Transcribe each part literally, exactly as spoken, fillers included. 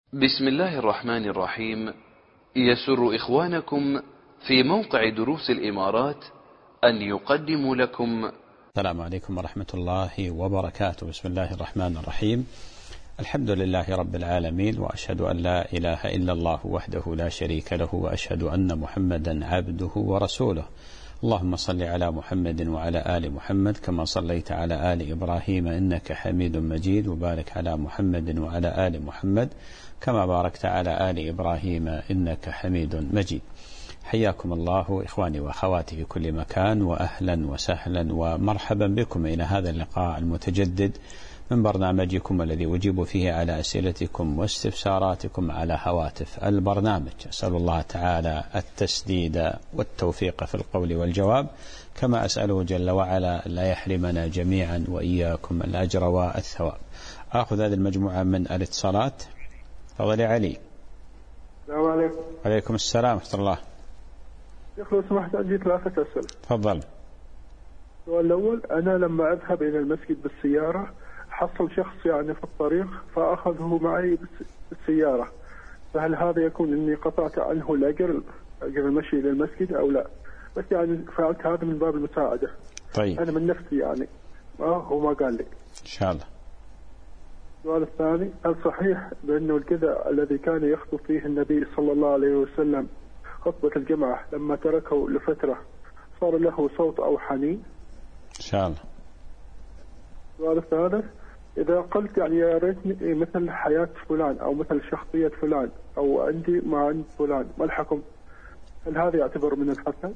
بسم الله الرحمن الرحيم. يسر إخوانكم في موقع دروس الإمارات أن يقدموا لكم. السلام عليكم ورحمة الله وبركاته. بسم الله الرحمن الرحيم. الحمد لله رب العالمين، وأشهد أن لا إله إلا الله وحده لا شريك له، وأشهد أن محمدا عبده ورسوله. اللهم صل على محمد وعلى آل محمد كما صليت على آل إبراهيم إنك حميد مجيد، وبارك على محمد وعلى آل محمد كما باركت على آل إبراهيم إنك حميد مجيد. حياكم الله إخواني وأخواتي في كل مكان، وأهلا وسهلا ومرحبا بكم إلى هذا اللقاء المتجدد من برنامجكم الذي أجيب فيه على أسئلتكم واستفساراتكم على هواتف البرنامج. أسأل الله تعالى التسديد والتوفيق في القول والجواب، كما أسأله جل وعلا لا يحرمنا جميعا وإياكم الأجر والثواب. أخذ هذه المجموعة من الاتصالات. تفضل يا علي. السلام عليكم. عليكم السلام ورحمة الله. شيخ لو سمحت عندي ثلاثة أسئلة. تفضل. السؤال الأول، أنا لما أذهب إلى المسجد بالسيارة حصل شخص يعني في الطريق فأخذه معي بالسيارة، فهل هذا يكون إني قطعت عنه الأجر أجر المشي إلى المسجد أو لا؟ بس يعني فعلت هذا من باب المساعدة. طيب. أنا من نفسي يعني ما هو ما قال لي. إن شاء الله. السؤال الثاني، هل صحيح بأنه الجذع الذي كان يخطب فيه النبي صلى الله عليه وسلم خطبة الجمعة لما تركه لفترة صار له صوت أو حنين؟ إن شاء الله. السؤال الثالث، إذا قلت يعني يا ريتني مثل حياة فلان أو مثل شخصية فلان أو عندي ما عند فلان، ما الحكم؟ هل هذا يعتبر من الحسن؟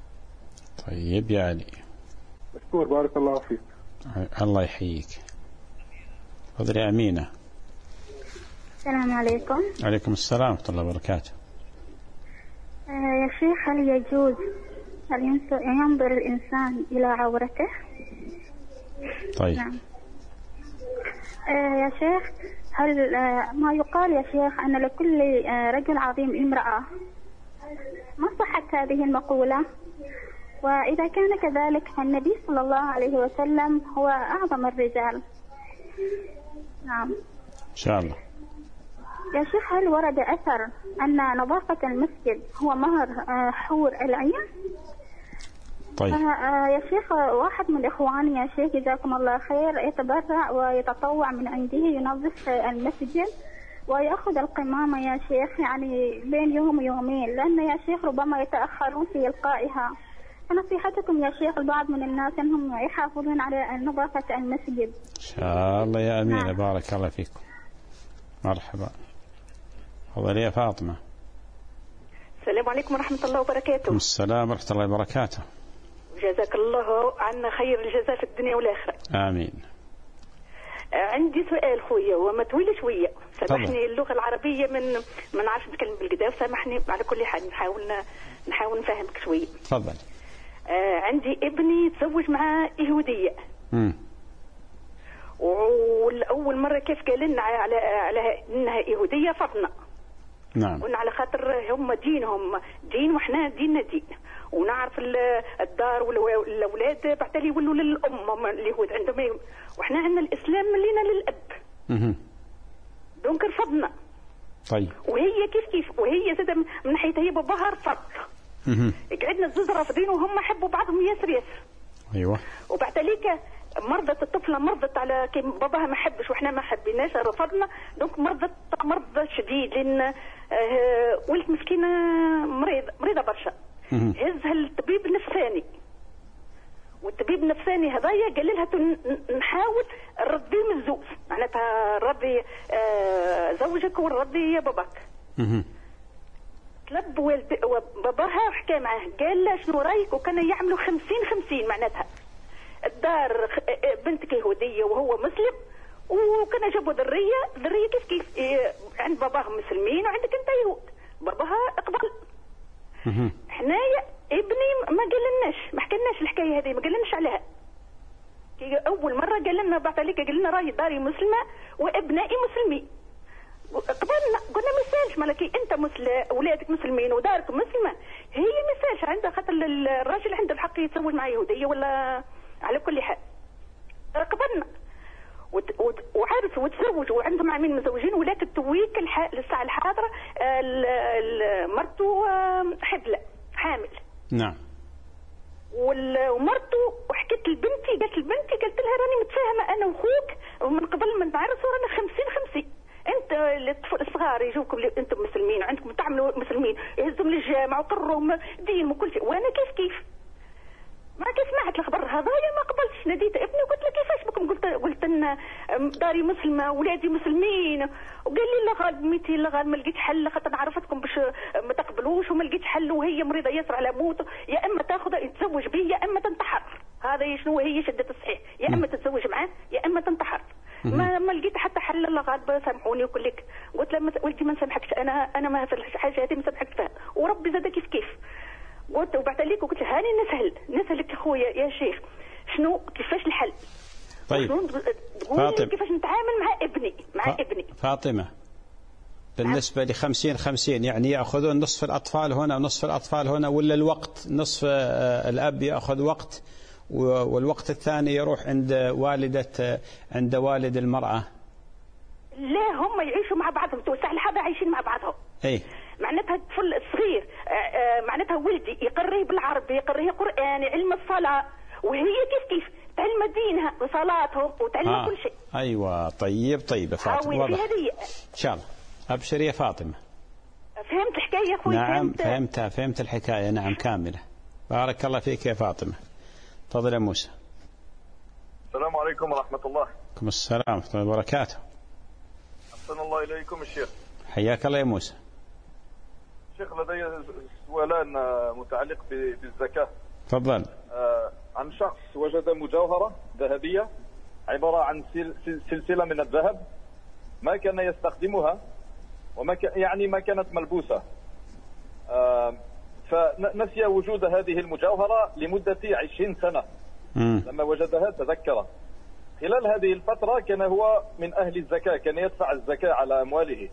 طيب يا علي. مشكور، بارك الله فيك. الله يحييك. تفضل يا أمينة. السلام عليكم. عليكم السلام ورحمة الله وبركاته. آه يا شيخ، هل يجوز أن ينظر الإنسان إلى عورته؟ طيب. نعم. آه يا شيخ، هل آه ما يقال يا شيخ أن لكل آه رجل عظيم امرأة، ما صحت هذه المقولة؟ وإذا كان كذلك فالنبي صلى الله عليه وسلم هو أعظم الرجال. نعم. إن شاء الله. يا شيخ، هل ورد أثر أن نظافة المسجد هو مهر آه حور العين؟ طيب. آه يا شيخ، واحد من إخواني يا شيخ جزاكم الله خير يتبرع ويتطوع من عنده ينظف المسجد ويأخذ القمامة يا شيخ يعني بين يوم ويومين، لأن يا شيخ ربما يتأخرون في إلقائها. فنصيحتكم يا شيخ البعض من الناس أنهم يحافظون على نظافة المسجد. إن شاء الله يا أمينة. نعم. بارك الله فيكم. مرحبا. تفضل يا فاطمة. السلام عليكم ورحمة الله وبركاته. السلام ورحمة الله وبركاته. جزاك الله عنا خير الجزاء في الدنيا والآخرة. آمين. عندي سؤال خويا وما طويل شوية، سامحني اللغة العربية من ما نعرفش نتكلم بالكدا، وسامحني على كل حال نحاول نحاول نفهمك شوية. تفضل. آه عندي ابني تزوج مع يهودية. امم والأول مرة كيف قال لنا على على إنها يهودية فضنا. نعم. قلنا على خاطر هم دينهم دين وإحنا ديننا دين، ونعرف الدار والأولاد بعد يولوا للأم، هم اليهود عندهم ايه، وإحنا عندنا الإسلام لينا للأب. اها. دونك رفضنا. طيب. وهي كيف كيف وهي زاد من ناحية هي باباها رفض. اها. قعدنا الزوز رافضين وهم حبوا بعضهم ياسر ياسر. أيوة. وبعد ذلك مرضت الطفلة، مرضت على كي باباها ما حبش واحنا ما حبيناش رفضنا، دونك مرضت مرض شديد لأن آه ولد مسكينة مريض مريضة برشا. هزها الطبيب النفساني، والطبيب النفساني هذايا قال لها نحاول نرضي من الزوج، معناتها نرضي آه زوجك ونرضي باباك. اها. طلب والد وباباها حكى معاه قال له شنو رايك، وكان يعملوا خمسين خمسين، معناتها الدار بنتك يهودية وهو مسلم، وكان جابوا ذرية ذرية كيف كيف إيه عند باباهم مسلمين وعندك انت يهود، باباها اقبل. حنايا ابني ما قالناش ما حكيناش الحكايه هذه، ما قالناش عليها. اول مره قال لنا بعد عليك قال لنا راي داري مسلمه وابنائي مسلمين، قبلنا قلنا ما يسالش مالكي انت مسلم اولادك مسلمين ودارك مسلمه، هي ما يسالش عندها خاطر الراجل عنده الحق يتزوج مع يهوديه ولا على كل حال. قبلنا وعارف وتزوج وعندهم عامين مزوجين، ولكن تويك للساعه الحاضره مرته حبلة حامل. نعم. ومرته وحكيت لبنتي، قالت لبنتي قالت لها راني متفاهمه انا واخوك ومن قبل ما نتعرسوا رانا خمسين خمسين. انت الاطفال الصغار يجوكم انتم مسلمين وعندكم تعملوا مسلمين، يهزهم للجامع وقرهم دين وكل شيء، وانا كيف كيف ما كيف سمعت الخبر هذايا ما قبلتش. ناديت ابني وقلت له كيفاش بكم، قلت قلت ان داري مسلمه ولادي مسلمين، وقال لي لا غالب ميتي لا غالب ما لقيت حل خاطر عرفتكم باش ما تقبلوش وما لقيت حل وهي مريضه ياسر على موت، يا اما تاخذ يتزوج به يا اما تنتحر. هذا شنو هي شده الصحيح، يا اما تتزوج معاه يا اما تنتحر. ما ما لقيت حتى حل الله غالب سامحوني وكل لك. قلت له ولدي ما نسامحكش، انا انا ما في الحاجه هذه ما نسامحكش فيها، وربي زاد كيف كيف. قلت وبعد عليك وقلت له هاني نسهل نسهلك اخويا يا شيخ شنو كيفاش الحل. طيب فاطمه كيفاش نتعامل مع ابني مع ف... ابني فاطمه بالنسبه ل خمسين خمسين يعني ياخذون نصف الاطفال هنا ونصف الاطفال هنا، ولا الوقت نصف الاب ياخذ وقت والوقت الثاني يروح عند والده عند والد المراه؟ لا هم يعيشوا مع بعضهم توسع الحظ عايشين مع بعضهم. اي معناتها الطفل الصغير معناتها ولدي يقريه بالعربي يقريه قرآن علم الصلاة، وهي كيف كيف تعلم دينها وصلاتهم وتعلم آه. كل شيء. أيوة طيب طيب فاطمة واضح إن شاء الله. أبشر يا فاطمة. فهمت الحكاية يا أخوي؟ نعم فهمت. فهمتها فهمت الحكاية نعم كاملة. بارك الله فيك يا فاطمة. تفضل يا موسى. السلام عليكم ورحمة الله. وعليكم السلام ورحمة الله وبركاته. أحسن الله إليكم الشيخ. حياك الله يا موسى. شيخ لدي سؤالان متعلق بالزكاة. تفضل. آه عن شخص وجد مجوهرة ذهبية عبارة عن سلسلة من الذهب ما كان يستخدمها وما ك... يعني ما كانت ملبوسة، آه فنسي وجود هذه المجوهرة لمدة عشرين سنة. م. لما وجدها تذكر. خلال هذه الفترة كان هو من أهل الزكاة، كان يدفع الزكاة على أمواله،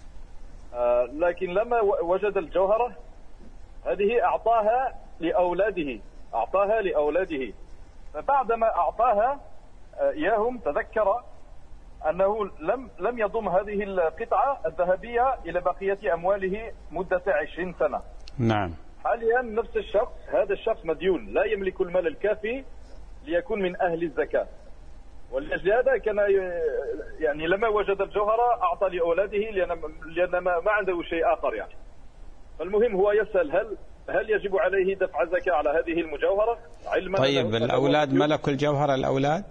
آه لكن لما وجد الجوهرة هذه أعطاها لأولاده أعطاها لأولاده فبعدما أعطاها إياهم تذكر أنه لم لم يضم هذه القطعة الذهبية إلى بقية أمواله مدة عشرين سنة. نعم. حاليا نفس الشخص هذا الشخص مديون لا يملك المال الكافي ليكون من أهل الزكاة، ولأجل هذا كان يعني لما وجد الجوهرة أعطى لأولاده لأن لأن ما عنده شيء آخر يعني. فالمهم هو يسأل هل هل يجب عليه دفع زكاة على هذه المجوهرة علما؟ طيب الأولاد ملكوا الجوهرة الأولاد؟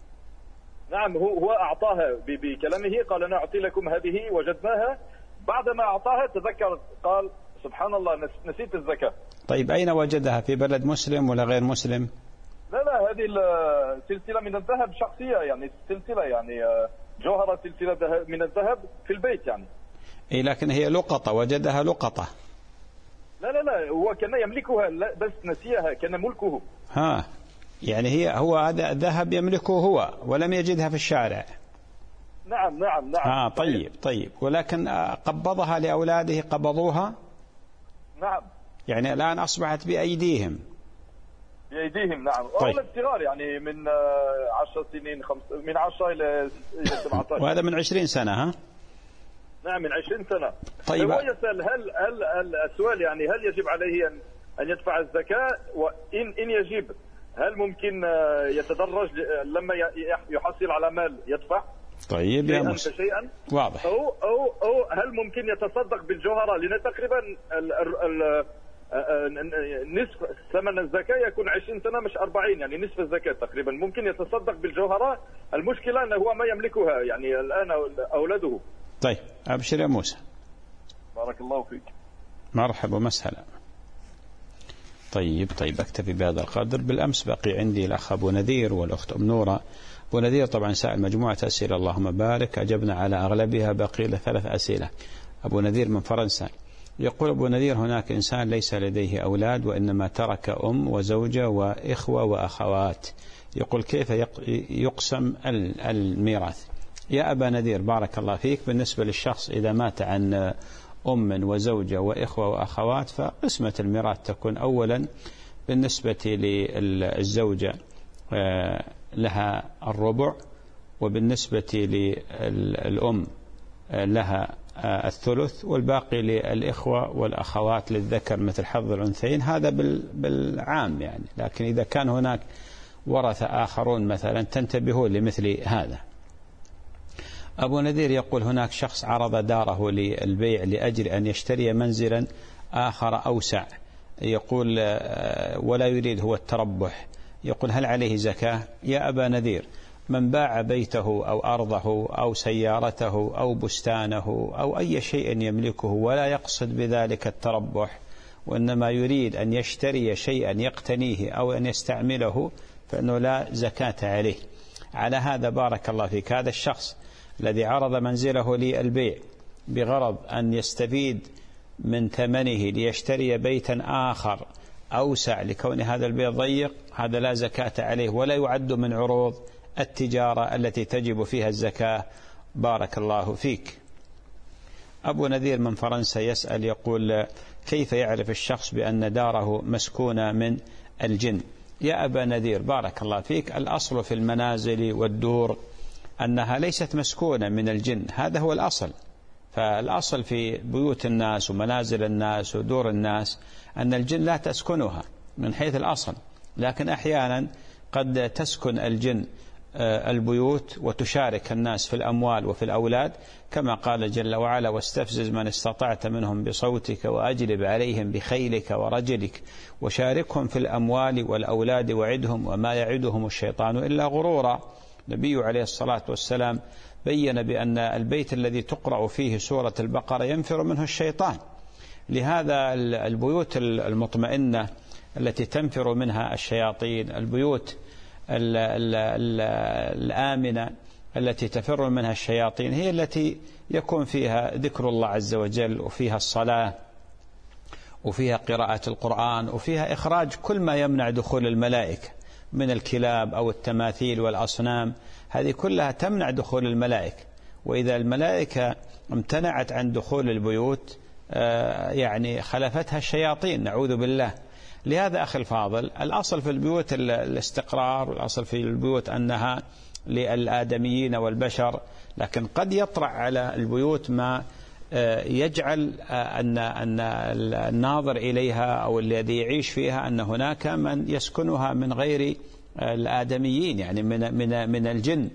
نعم هو هو أعطاها بكلامه قال أنا أعطي لكم هذه وجدناها، بعدما أعطاها تذكر قال سبحان الله نسيت الزكاة. طيب أين وجدها، في بلد مسلم ولا غير مسلم؟ لا لا هذه السلسلة من الذهب شخصية يعني سلسلة يعني جوهرة سلسلة من الذهب في البيت يعني. إيه لكن هي لقطة وجدها لقطة. لا لا لا هو كان يملكها بس نسيها كان ملكه. ها يعني هي هو هذا ذهب يملكه هو ولم يجدها في الشارع. نعم نعم نعم. ها طيب طيب ولكن قبضها لأولاده قبضوها. نعم. يعني الآن أصبحت بأيديهم. بأيديهم نعم. طيب. أولاد صغار يعني من عشر سنين خمس من عشرة إلى إلى سبعة عشر. وهذا من عشرين سنة ها؟ نعم من عشرين سنة. طيب. هو يسأل هل هل هل السؤال يعني هل يجب عليه أن أن يدفع الزكاة، وإن إن يجب هل ممكن يتدرج لما يحصل على مال يدفع؟ طيب يا موسى شيئا واضح. أو أو أو هل ممكن يتصدق بالجوهرة لأن تقريبا ال ال نصف ثمن الزكاة يكون عشرين سنة مش أربعين يعني نصف الزكاة تقريبا ممكن يتصدق بالجوهرة. المشكلة أنه هو ما يملكها يعني الآن أولاده. طيب أبشر يا موسى. بارك الله فيك. مرحبا ومسهلا. طيب طيب أكتفي بهذا القدر. بالأمس بقي عندي الأخ أبو نذير والأخت أم نورة. أبو نذير طبعا سأل مجموعة أسئلة اللهم بارك أجبنا على أغلبها، بقي له ثلاث أسئلة. أبو نذير من فرنسا يقول أبو نذير هناك إنسان ليس لديه أولاد وإنما ترك أم وزوجة وإخوة وأخوات، يقول كيف يقسم الميراث؟ يا أبا نذير بارك الله فيك، بالنسبة للشخص إذا مات عن أم وزوجة وإخوة وأخوات فقسمة الميراث تكون أولا بالنسبة للزوجة لها الربع، وبالنسبة للأم لها الثلث، والباقي للإخوة والأخوات للذكر مثل حظ الأنثيين. هذا بالعام يعني، لكن إذا كان هناك ورثة آخرون مثلا تنتبهوا لمثل هذا. أبو نذير يقول هناك شخص عرض داره للبيع لأجل أن يشتري منزلا آخر أوسع، يقول ولا يريد هو التربح، يقول هل عليه زكاة؟ يا أبا نذير، من باع بيته أو أرضه أو سيارته أو بستانه أو أي شيء يملكه ولا يقصد بذلك التربح، وإنما يريد أن يشتري شيئا يقتنيه أو أن يستعمله، فإنه لا زكاة عليه. على هذا بارك الله فيك، هذا الشخص الذي عرض منزله للبيع بغرض أن يستفيد من ثمنه ليشتري بيتا آخر أوسع لكون هذا البيت ضيق، هذا لا زكاة عليه ولا يعد من عروض التجارة التي تجب فيها الزكاة. بارك الله فيك. أبو نذير من فرنسا يسأل يقول كيف يعرف الشخص بأن داره مسكونة من الجن؟ يا أبا نذير بارك الله فيك، الأصل في المنازل والدور أنها ليست مسكونة من الجن، هذا هو الأصل. فالأصل في بيوت الناس ومنازل الناس ودور الناس أن الجن لا تسكنها من حيث الأصل، لكن أحيانا قد تسكن الجن البيوت وتشارك الناس في الأموال وفي الأولاد، كما قال جل وعلا واستفزز من استطعت منهم بصوتك وأجلب عليهم بخيلك ورجلك وشاركهم في الأموال والأولاد وعدهم وما يعدهم الشيطان إلا غرورا. النبي عليه الصلاة والسلام بين بأن البيت الذي تقرأ فيه سورة البقرة ينفر منه الشيطان. لهذا البيوت المطمئنة التي تنفر منها الشياطين، البيوت ال ال ال الآمنة التي تفر منها الشياطين، هي التي يكون فيها ذكر الله عز وجل، وفيها الصلاة، وفيها قراءة القرآن، وفيها إخراج كل ما يمنع دخول الملائكة من الكلاب أو التماثيل والأصنام، هذه كلها تمنع دخول الملائكة. وإذا الملائكة امتنعت عن دخول البيوت يعني خلفتها الشياطين، نعوذ بالله. لهذا أخي الفاضل، الأصل في البيوت الاستقرار، والأصل في البيوت أنها للآدميين والبشر، لكن قد يطرأ على البيوت ما يجعل أن أن الناظر إليها أو الذي يعيش فيها أن هناك من يسكنها من غير الآدميين، يعني من من من الجن.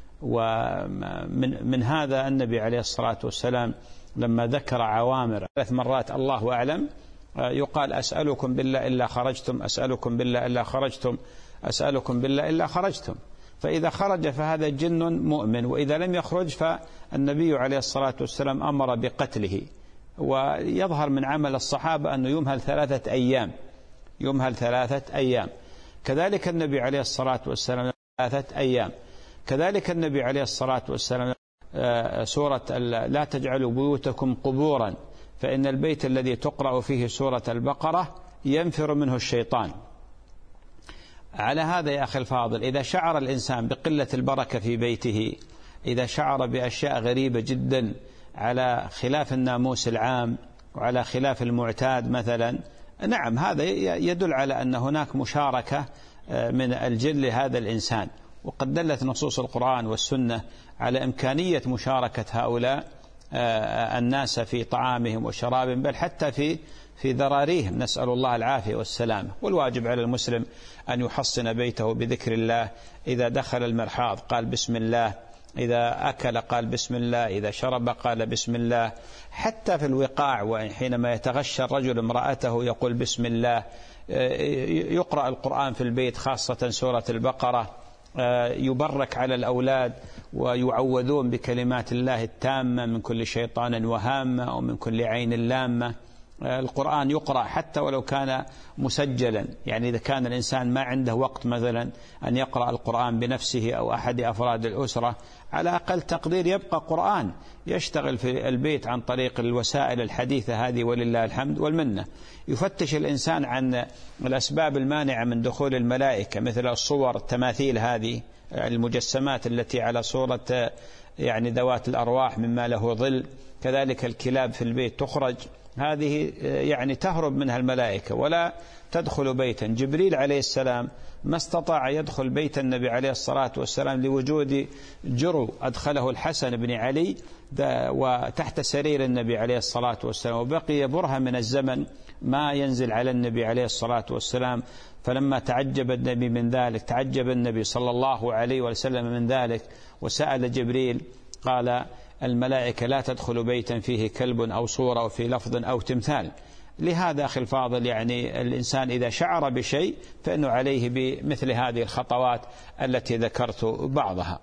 ومن من هذا النبي عليه الصلاة والسلام لما ذكر عوامر ثلاث مرات الله أعلم، يقال أسألكم بالله إلا خرجتم، أسألكم بالله إلا خرجتم، أسألكم بالله إلا خرجتم. فإذا خرج فهذا جن مؤمن، وإذا لم يخرج فالنبي عليه الصلاة والسلام أمر بقتله. ويظهر من عمل الصحابة أنه يمهل ثلاثة أيام، يمهل ثلاثة أيام. كذلك النبي عليه الصلاة والسلام ثلاثة أيام. كذلك النبي عليه الصلاة والسلام سورة لا تجعلوا بيوتكم قبورا فإن البيت الذي تقرأ فيه سورة البقرة ينفر منه الشيطان. على هذا يا أخي الفاضل، إذا شعر الإنسان بقلة البركة في بيته، إذا شعر بأشياء غريبة جدا على خلاف الناموس العام وعلى خلاف المعتاد مثلا، نعم هذا يدل على أن هناك مشاركة من الجن لهذا الإنسان. وقد دلت نصوص القرآن والسنة على إمكانية مشاركة هؤلاء الناس في طعامهم وشرابهم، بل حتى في في ذراريهم، نسأل الله العافية والسلامة. والواجب على المسلم أن يحصن بيته بذكر الله، إذا دخل المرحاض قال بسم الله، إذا أكل قال بسم الله، إذا شرب قال بسم الله، حتى في الوقاع وحينما يتغشى الرجل امرأته يقول بسم الله. يقرأ القرآن في البيت خاصة سورة البقرة، يبرك على الأولاد ويعوذون بكلمات الله التامة من كل شيطان وهامة ومن كل عين لامة. القرآن يقرأ حتى ولو كان مسجلا، يعني إذا كان الإنسان ما عنده وقت مثلا أن يقرأ القرآن بنفسه أو أحد أفراد الأسرة، على أقل تقدير يبقى قرآن يشتغل في البيت عن طريق الوسائل الحديثة هذه، ولله الحمد والمنة. يفتش الإنسان عن الأسباب المانعة من دخول الملائكة، مثل الصور التماثيل هذه المجسمات التي على صورة يعني ذوات الأرواح مما له ظل. كذلك الكلاب في البيت تخرج هذه يعني تهرب منها الملائكة ولا تدخل بيتا. جبريل عليه السلام ما استطاع يدخل بيت النبي عليه الصلاة والسلام لوجود جرو أدخله الحسن بن علي وتحت سرير النبي عليه الصلاة والسلام، وبقي برهة من الزمن ما ينزل على النبي عليه الصلاة والسلام. فلما تعجب النبي من ذلك، تعجب النبي صلى الله عليه وسلم من ذلك، وسأل جبريل قال الملائكة لا تدخل بيتا فيه كلب أو صورة أو في لفظ أو تمثال. لهذا أخي الفاضل يعني الإنسان إذا شعر بشيء فإنه عليه بمثل هذه الخطوات التي ذكرت بعضها.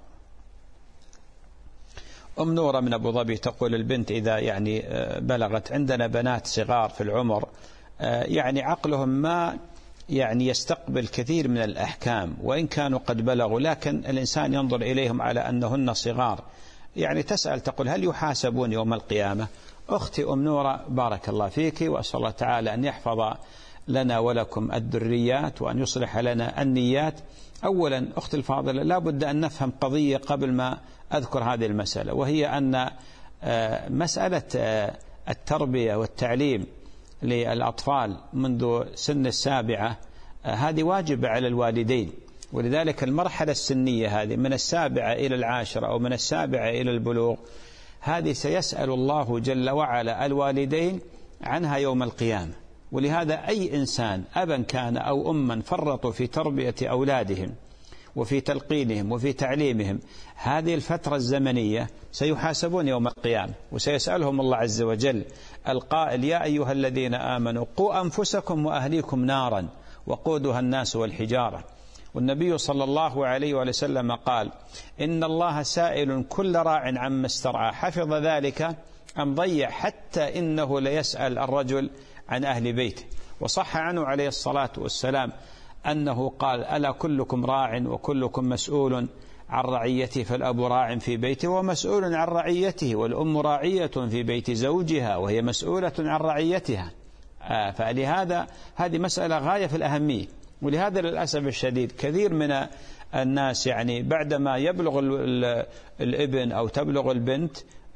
أم نورة من أبو ظبي تقول البنت إذا يعني بلغت، عندنا بنات صغار في العمر يعني عقلهم ما يعني يستقبل كثير من الأحكام وإن كانوا قد بلغوا، لكن الإنسان ينظر إليهم على أنهن صغار. يعني تسأل تقول هل يحاسبون يوم القيامة؟ أختي أم نورة بارك الله فيك، وأسأل الله تعالى أن يحفظ لنا ولكم الذريات وأن يصلح لنا النيات. أولا أختي الفاضلة لا بد أن نفهم قضية قبل ما أذكر هذه المسألة، وهي أن مسألة التربية والتعليم للأطفال منذ سن السابعة هذه واجبة على الوالدين، ولذلك المرحلة السنية هذه من السابعة إلى العاشرة أو من السابعة إلى البلوغ هذه سيسأل الله جل وعلا الوالدين عنها يوم القيامة. ولهذا أي إنسان أبا كان أو أما فرطوا في تربية أولادهم وفي تلقينهم وفي تعليمهم هذه الفترة الزمنية سيحاسبون يوم القيامة، وسيسألهم الله عز وجل القائل يا أيها الذين آمنوا قوا أنفسكم وأهليكم نارا وقودها الناس والحجارة. والنبي صلى الله عليه وسلم قال إن الله سائل كل راع عما استرعى حفظ ذلك أم ضيع، حتى إنه ليسأل الرجل عن أهل بيته. وصح عنه عليه الصلاة والسلام أنه قال ألا كلكم راع وكلكم مسؤول عن رعيته، فالأب راع في بيته ومسؤول عن رعيته، والأم راعية في بيت زوجها وهي مسؤولة عن رعيتها. آه فلهذا هذه مسألة غاية في الأهمية. ولهذا للأسف الشديد كثير من الناس يعني بعدما يبلغ الابن أو تبلغ البنت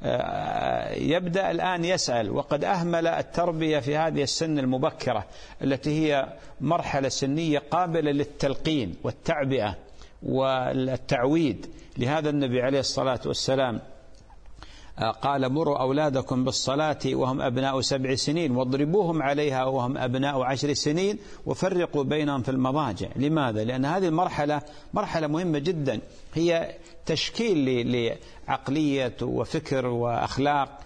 يبدأ الآن يسأل، وقد أهمل التربية في هذه السن المبكرة التي هي مرحلة سنية قابلة للتلقين والتعبئة والتعويد. لهذا النبي عليه الصلاة والسلام قال مروا أولادكم بالصلاة وهم أبناء سبع سنين واضربوهم عليها وهم أبناء عشر سنين وفرقوا بينهم في المضاجع. لماذا؟ لأن هذه المرحلة مرحلة مهمة جدا، هي تشكيل لعقلية وفكر وأخلاق،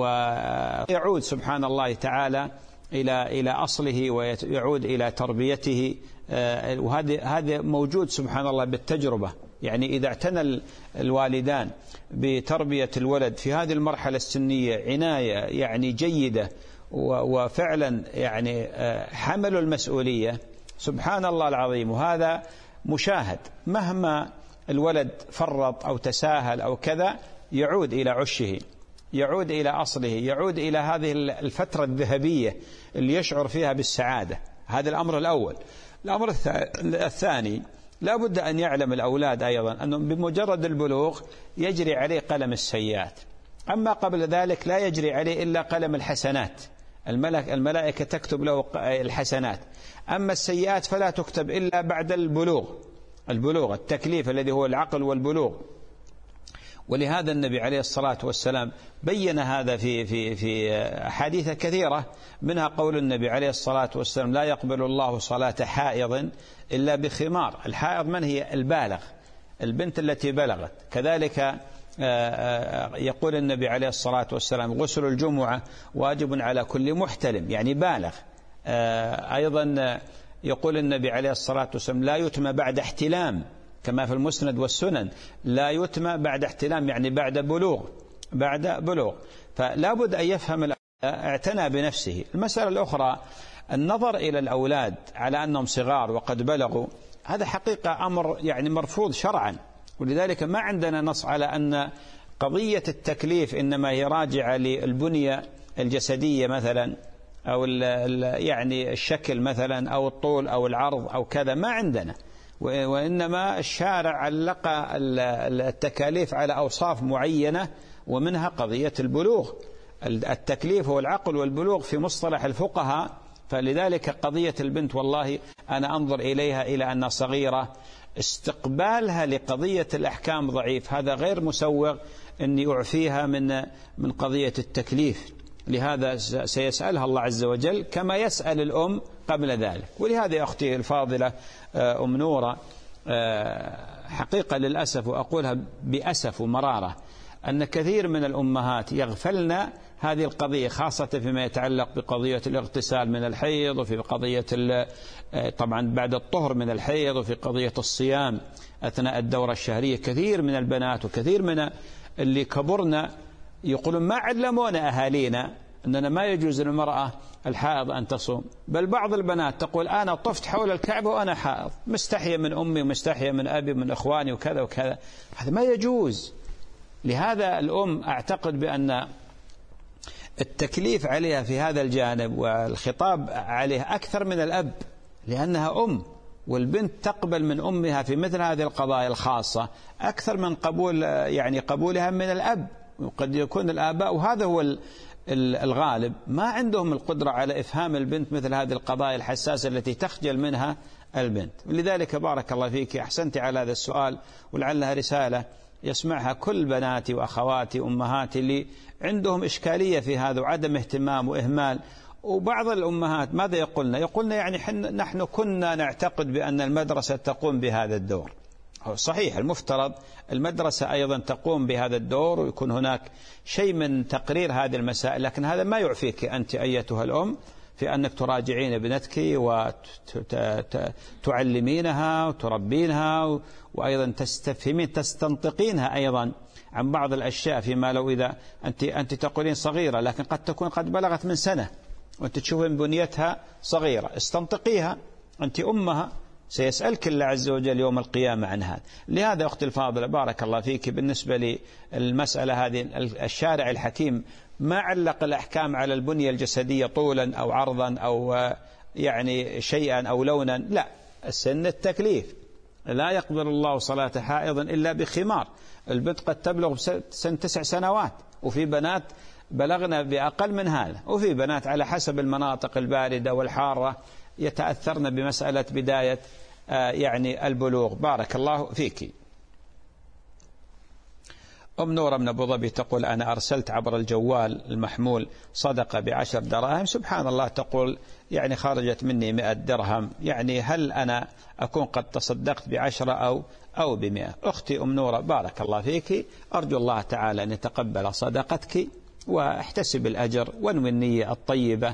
ويعود سبحان الله تعالى إلى إلى أصله ويعود إلى تربيته. وهذا هذا موجود سبحان الله بالتجربة. يعني إذا اعتنى الوالدان بتربية الولد في هذه المرحلة السنية عناية يعني جيدة وفعلا يعني حملوا المسؤولية سبحان الله العظيم، وهذا مشاهد، مهما الولد فرط أو تساهل أو كذا يعود إلى عشه، يعود إلى أصله، يعود إلى هذه الفترة الذهبية اللي يشعر فيها بالسعادة. هذا الأمر الأول. الأمر الثاني لا بد أن يعلم الأولاد أيضا أنه بمجرد البلوغ يجري عليه قلم السيئات، أما قبل ذلك لا يجري عليه إلا قلم الحسنات. الملك الملائكة تكتب له الحسنات، أما السيئات فلا تكتب إلا بعد البلوغ، البلوغ التكليف الذي هو العقل والبلوغ. ولهذا النبي عليه الصلاة والسلام بين هذا في في في أحاديث كثيرة، منها قول النبي عليه الصلاة والسلام لا يقبل الله صلاة حائض إلا بخمار. الحائض من هي؟ البالغ، البنت التي بلغت. كذلك يقول النبي عليه الصلاة والسلام غسل الجمعة واجب على كل محتلم، يعني بالغ. أيضا يقول النبي عليه الصلاة والسلام لا يتم بعد احتلام، كما في المسند والسنن، لا يتم بعد احتلام يعني بعد بلوغ، بعد بلوغ. فلا بد أن يفهم اعتنى بنفسه. المسألة الأخرى النظر إلى الأولاد على أنهم صغار وقد بلغوا، هذا حقيقة أمر يعني مرفوض شرعا. ولذلك ما عندنا نص على أن قضية التكليف إنما هي راجعة للبنية الجسدية مثلا، أو يعني الشكل مثلا، أو الطول أو العرض أو كذا، ما عندنا. وإنما الشارع علق التكاليف على أوصاف معينة، ومنها قضية البلوغ. التكليف هو العقل والبلوغ في مصطلح الفقهاء. فلذلك قضية البنت والله أنا أنظر إليها إلى أنها صغيرة، استقبالها لقضية الأحكام ضعيف، هذا غير مسوغ أني أعفيها من من قضية التكليف. لهذا سيسألها الله عز وجل كما يسأل الأم قبل ذلك. ولهذا أختي الفاضلة أم نورة، حقيقة للأسف وأقولها بأسف ومرارة أن كثير من الأمهات يغفلن هذه القضية، خاصة فيما يتعلق بقضية الاغتسال من الحيض، وفي قضية طبعا بعد الطهر من الحيض، وفي قضية الصيام أثناء الدورة الشهرية. كثير من البنات وكثير من اللي كبرنا يقولون ما علمونا أهالينا أننا ما يجوز للمرأة الحائض أن تصوم، بل بعض البنات تقول أنا طفت حول الكعبة وأنا حائض، مستحية من أمي ومستحية من أبي ومن إخواني وكذا وكذا، هذا ما يجوز. لهذا الأم أعتقد بأن التكليف عليها في هذا الجانب والخطاب عليها أكثر من الأب، لأنها أم، والبنت تقبل من أمها في مثل هذه القضايا الخاصة أكثر من قبول يعني قبولها من الأب. وقد يكون الآباء، وهذا هو الغالب، ما عندهم القدرة على إفهام البنت مثل هذه القضايا الحساسة التي تخجل منها البنت. ولذلك بارك الله فيك، أحسنت على هذا السؤال، ولعلها رسالة يسمعها كل بناتي وأخواتي أمهاتي اللي عندهم إشكالية في هذا وعدم اهتمام وإهمال. وبعض الأمهات ماذا يقولنا؟ يقولنا يعني نحن كنا نعتقد بأن المدرسة تقوم بهذا الدور. صحيح، المفترض المدرسة أيضا تقوم بهذا الدور ويكون هناك شيء من تقرير هذه المسائل، لكن هذا ما يعفيك أنت أيتها الأم في أنك تراجعين ابنتك وتعلمينها وتربينها، وأيضا تستفهمين تستنطقينها أيضا عن بعض الأشياء، فيما لو إذا أنت أنت تقولين صغيرة لكن قد تكون قد بلغت من سنة وأنت تشوفين بنيتها صغيرة، استنطقيها، أنت أمها، سيسألك الله عز وجل يوم القيامة عن هذا. لهذا أختي الفاضلة بارك الله فيك، بالنسبة للمسألة هذه الشارع الحكيم ما علق الأحكام على البنية الجسدية طولا أو عرضا أو يعني شيئا أو لونا، لا، السن التكليف، لا يقبل الله صلاة حائض إلا بخمار. البنت قد تبلغ سن تسع سنوات، وفي بنات بلغنا بأقل من هذا، وفي بنات على حسب المناطق الباردة والحارة يتأثرن بمسألة بداية يعني البلوغ. بارك الله فيك. أم نورة من أبو ظبي تقول أنا أرسلت عبر الجوال المحمول صدقة بعشر دراهم، سبحان الله، تقول يعني خرجت مني مئة درهم، يعني هل أنا أكون قد تصدقت بعشرة أو أو بمئة؟ أختي أم نورة بارك الله فيك، أرجو الله تعالى أن يتقبل صدقتك واحتسب الأجر وانوي النية الطيبة،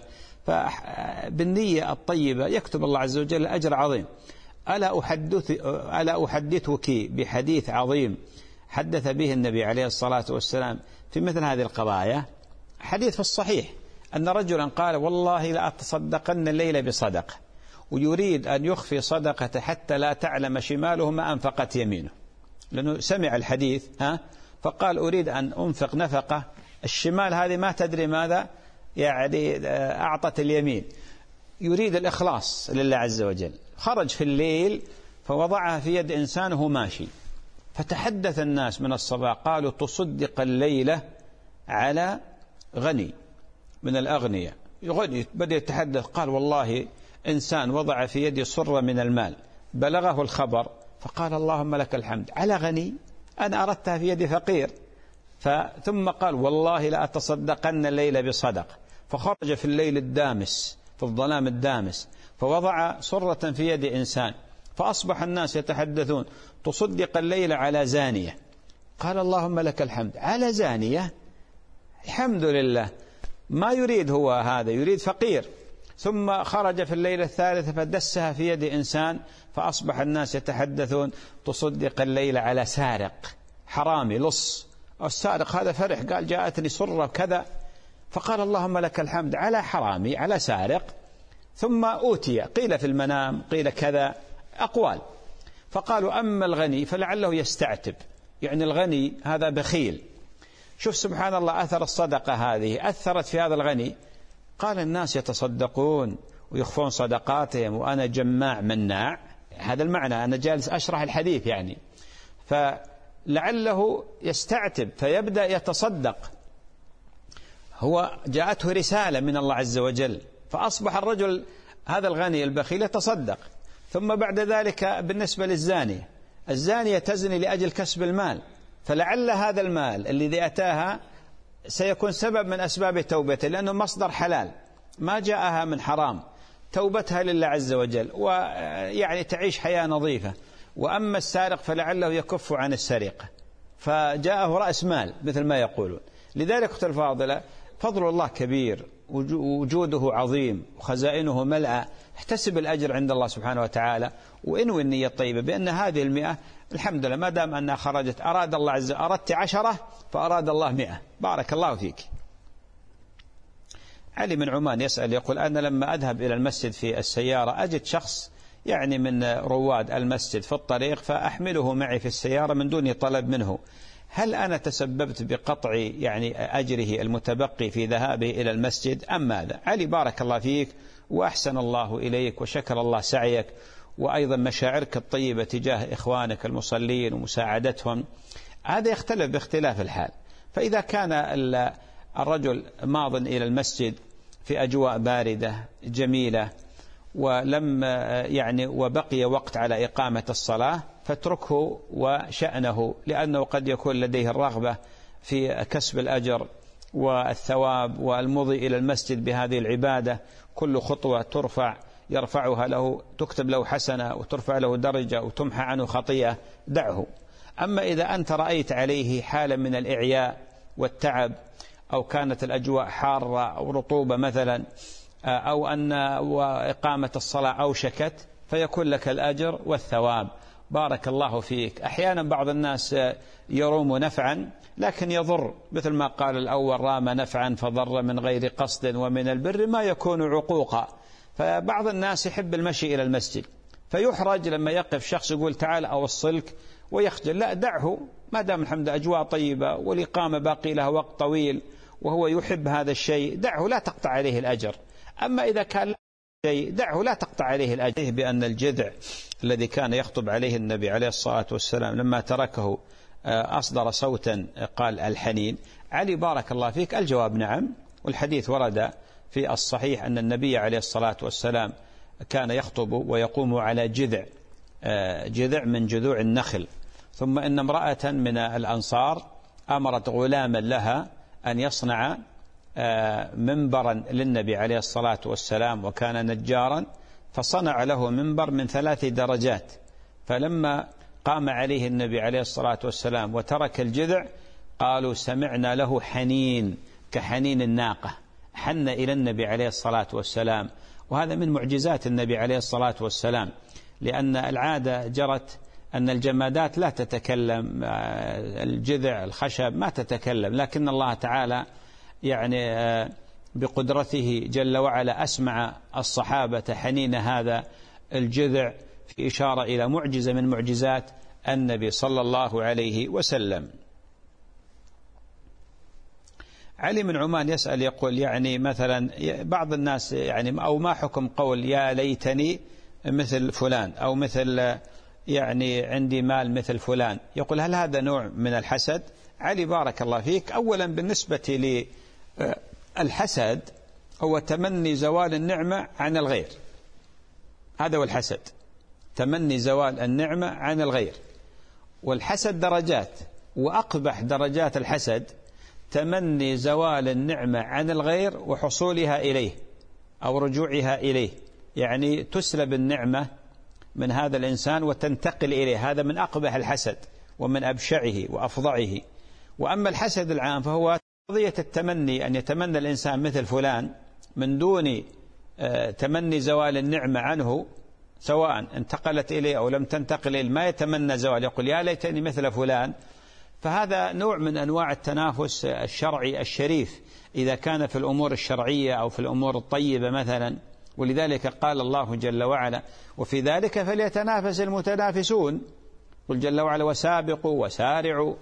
فبالنية الطيبة يكتب الله عز وجل أجر عظيم. ألا أحدث ألا أحدثك بحديث عظيم حدث به النبي عليه الصلاة والسلام في مثل هذه القضايا؟ حديث في الصحيح أن رجلا قال والله لا أتصدقن الليلة بصدقة، ويريد أن يخفي صدقة حتى لا تعلم شماله ما أنفقت يمينه، لأنه سمع الحديث ها فقال أريد أن أنفق نفقة الشمال هذه ما تدري ماذا يعني أعطت اليمين، يريد الإخلاص لله عز وجل. خرج في الليل فوضعها في يد إنسانه ماشي، فتحدث الناس من الصباح قالوا تصدق الليلة على غني من الأغنياء، يغني، بدأ يتحدث قال والله إنسان وضع في يدي صرة من المال، بلغه الخبر فقال اللهم لك الحمد، على غني، أنا أردتها في يد فقير. ثم قال والله لا أتصدقن الليلة بصدقة، فخرج في الليل الدامس في الظلام الدامس فوضع صرة في يد إنسان، فأصبح الناس يتحدثون تصدق الليل على زانية، قال اللهم لك الحمد، على زانية، الحمد لله، ما يريد هو هذا، يريد فقير. ثم خرج في الليلة الثالثة فدسها في يد إنسان، فأصبح الناس يتحدثون تصدق الليل على سارق، حرامي لص، السارق هذا فرح قال جاءتني صرة كذا، فقال اللهم لك الحمد، على حرامي على سارق. ثم أوتي، قيل في المنام قيل كذا، أقوال. فقالوا أما الغني فلعله يستعتب، يعني الغني هذا بخيل. شوف سبحان الله أثر الصدقة هذه أثرت في هذا الغني، قال الناس يتصدقون ويخفون صدقاتهم وأنا جماع مناع، هذا المعنى، أنا جالس أشرح الحديث يعني، فلعله يستعتب فيبدأ يتصدق. هو جاءته رسالة من الله عز وجل، فأصبح الرجل هذا الغني البخيل يتصدق. ثم بعد ذلك بالنسبة للزانية، الزانية تزني لأجل كسب المال، فلعل هذا المال الذي أتاها سيكون سبب من أسباب توبته، لأنه مصدر حلال ما جاءها من حرام، توبتها لله عز وجل ويعني تعيش حياة نظيفة. وأما السارق فلعله يكف عن السرقة، فجاءه رأس مال مثل ما يقولون. لذلك أختي الفاضلة، فضل الله كبير، وجوده عظيم، وخزائنه ملأى. احتسب الأجر عند الله سبحانه وتعالى، وانوي النية الطيبة بأن هذه المئة الحمد لله ما دام أنها خرجت، أراد الله عز وجل، أردت عشرة فأراد الله مئة. بارك الله فيك. علي من عمان يسأل يقول: أنا لما أذهب إلى المسجد في السيارة أجد شخص يعني من رواد المسجد في الطريق، فأحمله معي في السيارة من دون طلب منه، هل أنا تسببت بقطع يعني أجره المتبقي في ذهابه إلى المسجد أم ماذا؟ علي بارك الله فيك وأحسن الله إليك وشكر الله سعيك، وأيضا مشاعرك الطيبة تجاه إخوانك المصلين ومساعدتهم، هذا يختلف باختلاف الحال. فإذا كان الرجل ماض إلى المسجد في أجواء باردة جميلة ولم يعني وبقي وقت على إقامة الصلاة، فاتركه وشأنه، لأنه قد يكون لديه الرغبة في كسب الأجر والثواب والمضي إلى المسجد بهذه العبادة. كل خطوة ترفع يرفعها له تكتب له حسنة وترفع له درجة وتمحى عنه خطيئة، دعه. أما إذا أنت رأيت عليه حالة من الإعياء والتعب، أو كانت الأجواء حارة أو رطوبة مثلا، أو أن وإقامة الصلاة أوشكت، فيكون لك الأجر والثواب. بارك الله فيك. أحيانا بعض الناس يروم نفعا لكن يضر، مثل ما قال الأول: رام نفعا فضر من غير قصد ومن البر ما يكون عقوقا. فبعض الناس يحب المشي إلى المسجد، فيحرج لما يقف شخص يقول: تعال أوصلك، ويخجل. لا، دعه، ما دام الحمد أجواء طيبة والإقامة باقي لها وقت طويل وهو يحب هذا الشيء، دعه لا تقطع عليه الأجر. أما إذا كان شيء دعه لا تقطع عليه الأجر. بأن الجذع الذي كان يخطب عليه النبي عليه الصلاة والسلام لما تركه أصدر صوتا قال: الحنين. علي بارك الله فيك، الجواب نعم، والحديث ورد في الصحيح أن النبي عليه الصلاة والسلام كان يخطب ويقوم على جذع جذع من جذوع النخل. ثم إن امرأة من الأنصار أمرت غلاما لها أن يصنع منبرا للنبي عليه الصلاة والسلام، وكان نجارا، فصنع له منبر من ثلاث درجات. فلما قام عليه النبي عليه الصلاة والسلام وترك الجذع، قالوا: سمعنا له حنين كحنين الناقة، حن إلى النبي عليه الصلاة والسلام. وهذا من معجزات النبي عليه الصلاة والسلام، لأن العادة جرت أن الجمادات لا تتكلم، الجذع الخشب ما تتكلم، لكن الله تعالى يعني بقدرته جل وعلا أسمع الصحابة حنين هذا الجذع، في إشارة إلى معجزة من معجزات النبي صلى الله عليه وسلم. علي من عمان يسأل يقول: يعني مثلا بعض الناس يعني أو ما حكم قول يا ليتني مثل فلان، أو مثل يعني عندي مال مثل فلان؟ يقول: هل هذا نوع من الحسد؟ علي بارك الله فيك، أولا بالنسبة للحسد هو تمني زوال النعمة عن الغير، هذا هو الحسد، تمني زوال النعمة عن الغير. والحسد درجات، وأقبح درجات الحسد تمني زوال النعمة عن الغير وحصولها إليه أو رجوعها إليه، يعني تسلب النعمة من هذا الإنسان وتنتقل إليه، هذا من أقبح الحسد ومن أبشعه وأفظعه. وأما الحسد العام فهو قضية التمني، أن يتمنى الإنسان مثل فلان من دون تمني زوال النعمة عنه، سواء انتقلت إليه أو لم تنتقل إليه، ما يتمنى زوال، يقول يا ليتني مثل فلان. فهذا نوع من أنواع التنافس الشرعي الشريف إذا كان في الأمور الشرعية أو في الأمور الطيبة مثلا. ولذلك قال الله جل وعلا: وفي ذلك فليتنافس المتنافسون. قل جل وعلا: وسابقوا وسارعوا.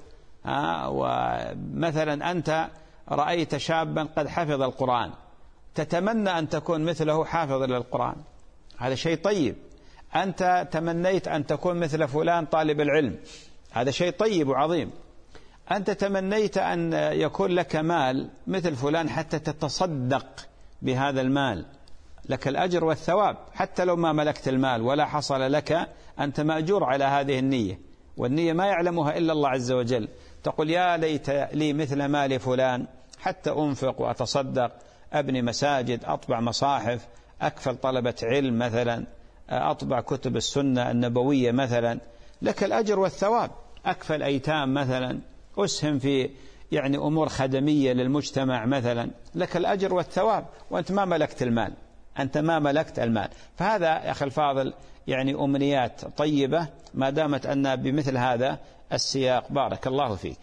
ومثلا أنت رأيت شابا قد حفظ القرآن، تتمنى أن تكون مثله حافظ للقرآن، هذا شيء طيب. أنت تمنيت أن تكون مثل فلان طالب العلم، هذا شيء طيب وعظيم. أنت تمنيت أن يكون لك مال مثل فلان حتى تتصدق بهذا المال، لك الأجر والثواب حتى لو ما ملكت المال ولا حصل لك، أنت مأجور على هذه النية، والنية ما يعلمها إلا الله عز وجل. تقول يا ليت لي مثل مال فلان حتى أنفق وأتصدق، أبني مساجد، أطبع مصاحف، أكفل طلبة علم مثلا، أطبع كتب السنة النبوية مثلا، لك الأجر والثواب. أكفل أيتام مثلا، أسهم في يعني أمور خدمية للمجتمع مثلا، لك الأجر والثواب، وأنت ما ملكت المال، أنت ما ملكت المال. فهذا يا أخي الفاضل يعني أمنيات طيبة ما دامت أن بمثل هذا السياق. بارك الله فيك.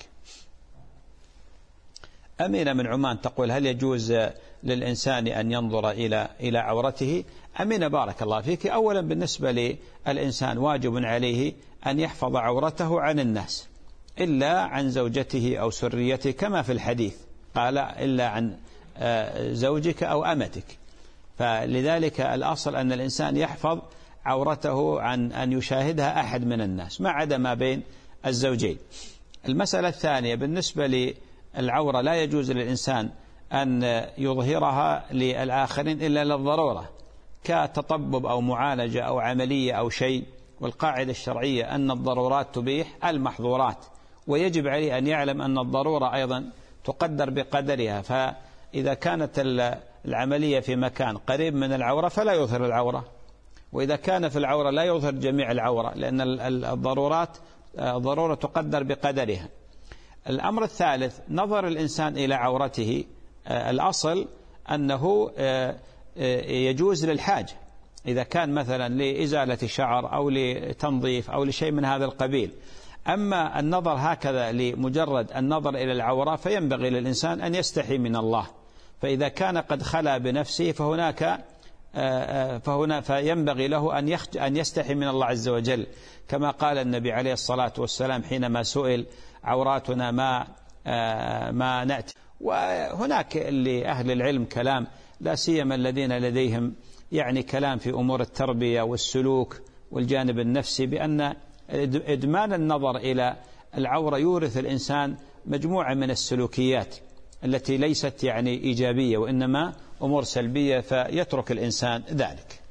أمينة من عمان تقول هل يجوز للإنسان أن ينظر إلى إلى عورته؟ أمينة بارك الله فيك، أولا بالنسبة للإنسان واجب عليه أن يحفظ عورته عن الناس إلا عن زوجته أو سريته، كما في الحديث قال إلا عن زوجك أو أمتك. فلذلك الأصل أن الإنسان يحفظ عورته عن أن يشاهدها أحد من الناس ما عدا ما بين الزوجين. المسألة الثانية بالنسبة للعورة، لا يجوز للإنسان أن يظهرها للآخرين إلا للضرورة، كتطبب أو معالجة أو عملية أو شيء، والقاعدة الشرعية أن الضرورات تبيح المحظورات، ويجب عليه أن يعلم أن الضرورة أيضا تقدر بقدرها. فإذا كانت العملية في مكان قريب من العورة فلا يظهر العورة، وإذا كان في العورة لا يظهر جميع العورة، لأن الضرورات ضرورة تقدر بقدرها. الأمر الثالث نظر الإنسان إلى عورته، الأصل أنه يجوز للحاجة، إذا كان مثلا لإزالة شعر أو لتنظيف أو لشيء من هذا القبيل. أما النظر هكذا لمجرد النظر إلى العورة فينبغي للإنسان أن يستحي من الله، فإذا كان قد خلا بنفسه فهناك فهنا فينبغي له أن أن يستحي من الله عز وجل، كما قال النبي عليه الصلاة والسلام حينما سئل عوراتنا ما ما نأتي. وهناك لأهل العلم كلام، لا سيما الذين لديهم يعني كلام في أمور التربية والسلوك والجانب النفسي، بأن إدمان النظر إلى العورة يورث الإنسان مجموعة من السلوكيات التي ليست يعني إيجابية وإنما أمور سلبية، فيترك الإنسان ذلك.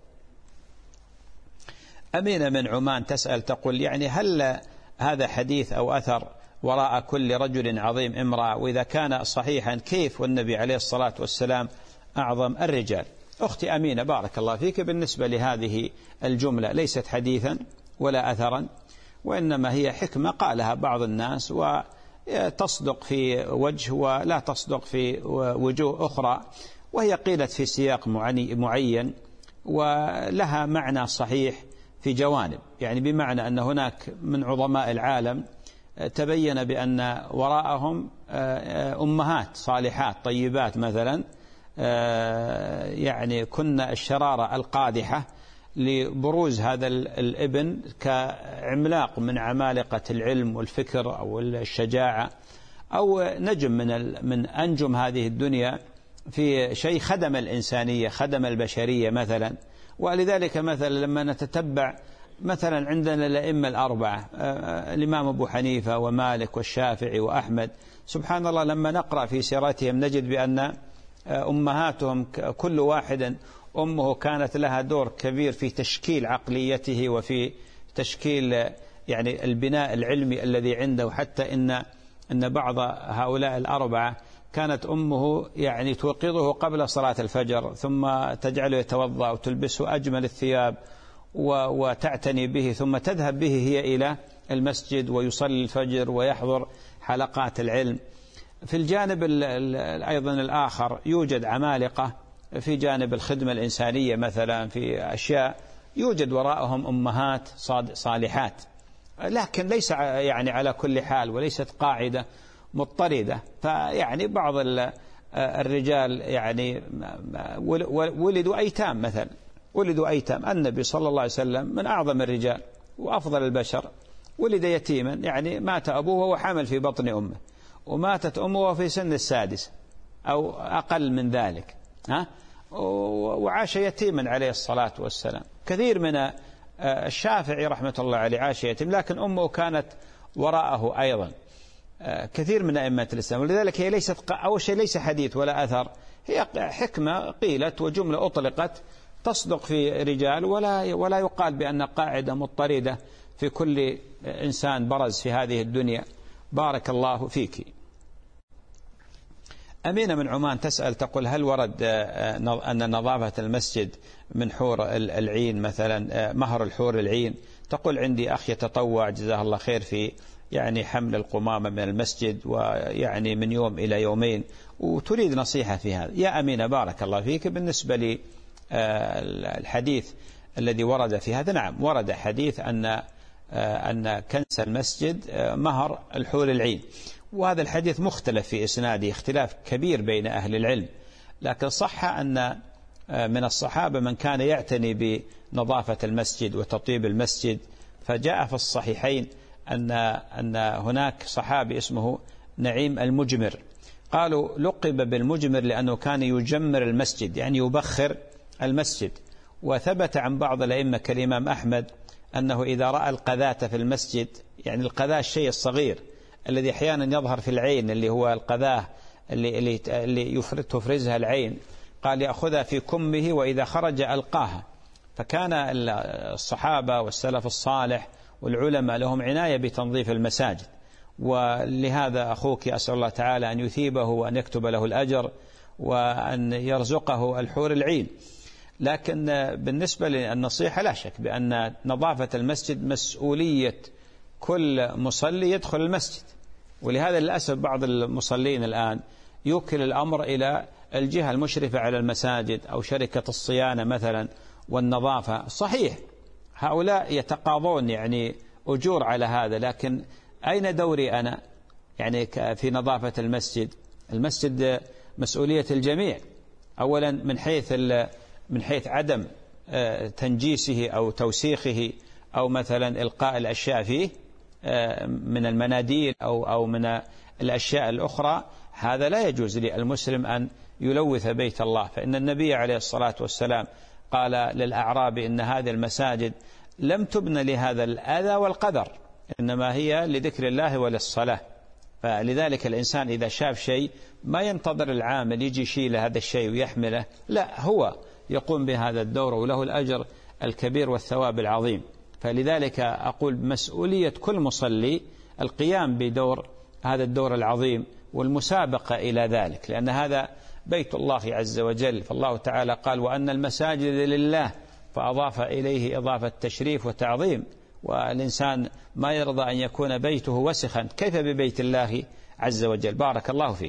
أمينة من عمان تسأل تقول يعني هل هذا حديث أو أثر وراء كل رجل عظيم امرأة، وإذا كان صحيحا كيف والنبي عليه الصلاة والسلام أعظم الرجال؟ أختي أمينة بارك الله فيك، بالنسبة لهذه الجملة ليست حديثا ولا أثرا، وإنما هي حكمة قالها بعض الناس وتصدق في وجه ولا تصدق في وجوه أخرى، وهي قيلت في سياق معين ولها معنى صحيح في جوانب، يعني بمعنى أن هناك من عظماء العالم تبين بأن وراءهم أمهات صالحات طيبات مثلا، يعني كن الشرارة القادحة لبروز هذا الابن كعملاق من عمالقة العلم والفكر أو الشجاعة، أو نجم من من أنجم هذه الدنيا في شيء خدم الإنسانية خدم البشرية مثلا. ولذلك مثلا لما نتتبع مثلا عندنا الأئمة الأربعة الإمام أبو حنيفة ومالك والشافعي وأحمد، سبحان الله لما نقرأ في سيرتهم نجد بأن أمهاتهم كل واحد أمه كانت لها دور كبير في تشكيل عقليته وفي تشكيل يعني البناء العلمي الذي عنده، حتى إن أن بعض هؤلاء الأربعة كانت أمه يعني توقظه قبل صلاة الفجر ثم تجعله يتوضأ وتلبسه أجمل الثياب وتعتني به، ثم تذهب به هي إلى المسجد ويصلي الفجر ويحضر حلقات العلم. في الجانب أيضا الآخر يوجد عمالقة في جانب الخدمة الإنسانية مثلا، في أشياء يوجد وراءهم أمهات صالحات، لكن ليس يعني على كل حال وليست قاعدة مضطردة. فيعني بعض الرجال يعني ولدوا أيتام مثلا، ولدوا أيتام. النبي صلى الله عليه وسلم من أعظم الرجال وأفضل البشر ولد يتيما، يعني مات أبوه وهو حامل في بطن أمه، وماتت أمه في سن السادس أو أقل من ذلك، ها وعاش يتيما عليه الصلاة والسلام. كثير من الشافعي رحمة الله عليه عاش يتيم، لكن أمه كانت وراءه أيضا. كثير من أئمة الإسلام. ولذلك هي ليست أول شيء ليس حديث ولا أثر، هي حكمة قيلت وجملة أطلقت تصدق في رجال، ولا ولا يقال بأن قاعدة مضطردة في كل إنسان برز في هذه الدنيا. بارك الله فيك. أمينة من عمان تسأل تقول: هل ورد أن نظافة المسجد من حور العين مثلا مهر الحور العين؟ تقول: عندي أخ يتطوع جزاه الله خير في يعني حمل القمامة من المسجد، ويعني من يوم إلى يومين، وتريد نصيحة في هذا. يا أمينة بارك الله فيك، بالنسبة لي الحديث الذي ورد في هذا، نعم ورد حديث أن أن كنس المسجد مهر الحور العين، وهذا الحديث مختلف في إسناده اختلاف كبير بين أهل العلم، لكن صح أن من الصحابة من كان يعتني بنظافة المسجد وتطيب المسجد. فجاء في الصحيحين أن أن هناك صحابي اسمه نعيم المجمر، قالوا لقب بالمجمر لأنه كان يجمر المسجد، يعني يبخر المسجد. وثبت عن بعض الأئمة كالإمام أحمد أنه إذا رأى القذاة في المسجد، يعني القذاة الشيء الصغير الذي أحيانا يظهر في العين اللي هو القذاة اللي, اللي, اللي تفرزها العين، قال يأخذها في كمه وإذا خرج ألقاها. فكان الصحابة والسلف الصالح والعلماء لهم عناية بتنظيف المساجد، ولهذا أخوك أسأل الله تعالى أن يثيبه وأن يكتب له الأجر وأن يرزقه الحور العين. لكن بالنسبة للنصيحة لا شك بأن نظافة المسجد مسؤولية كل مصلي يدخل المسجد، ولهذا للأسف بعض المصلين الآن يوكل الأمر إلى الجهة المشرفة على المساجد أو شركة الصيانة مثلا والنظافة. صحيح هؤلاء يتقاضون يعني أجور على هذا، لكن أين دوري أنا يعني في نظافة المسجد؟ المسجد مسؤولية الجميع، أولا من حيث من حيث عدم تنجيسه أو توسيخه أو مثلا إلقاء الأشياء فيه من المناديل أو أو من الأشياء الأخرى، هذا لا يجوز للمسلم أن يلوث بيت الله. فإن النبي عليه الصلاة والسلام قال للأعراب إن هذه المساجد لم تبنى لهذا الأذى والقدر، إنما هي لذكر الله وللصلاة. فلذلك الإنسان إذا شاف شيء ما ينتظر العامل يجي يشيل هذا الشيء ويحمله، لا، هو يقوم بهذا الدور وله الأجر الكبير والثواب العظيم. فلذلك أقول مسؤولية كل مصلي القيام بدور هذا الدور العظيم والمسابقة إلى ذلك، لأن هذا بيت الله عز وجل. فالله تعالى قال: وأن المساجد لله، فأضاف إليه إضافة تشريف وتعظيم. والإنسان ما يرضى أن يكون بيته وسخا، كيف ببيت الله عز وجل؟ بارك الله فيك.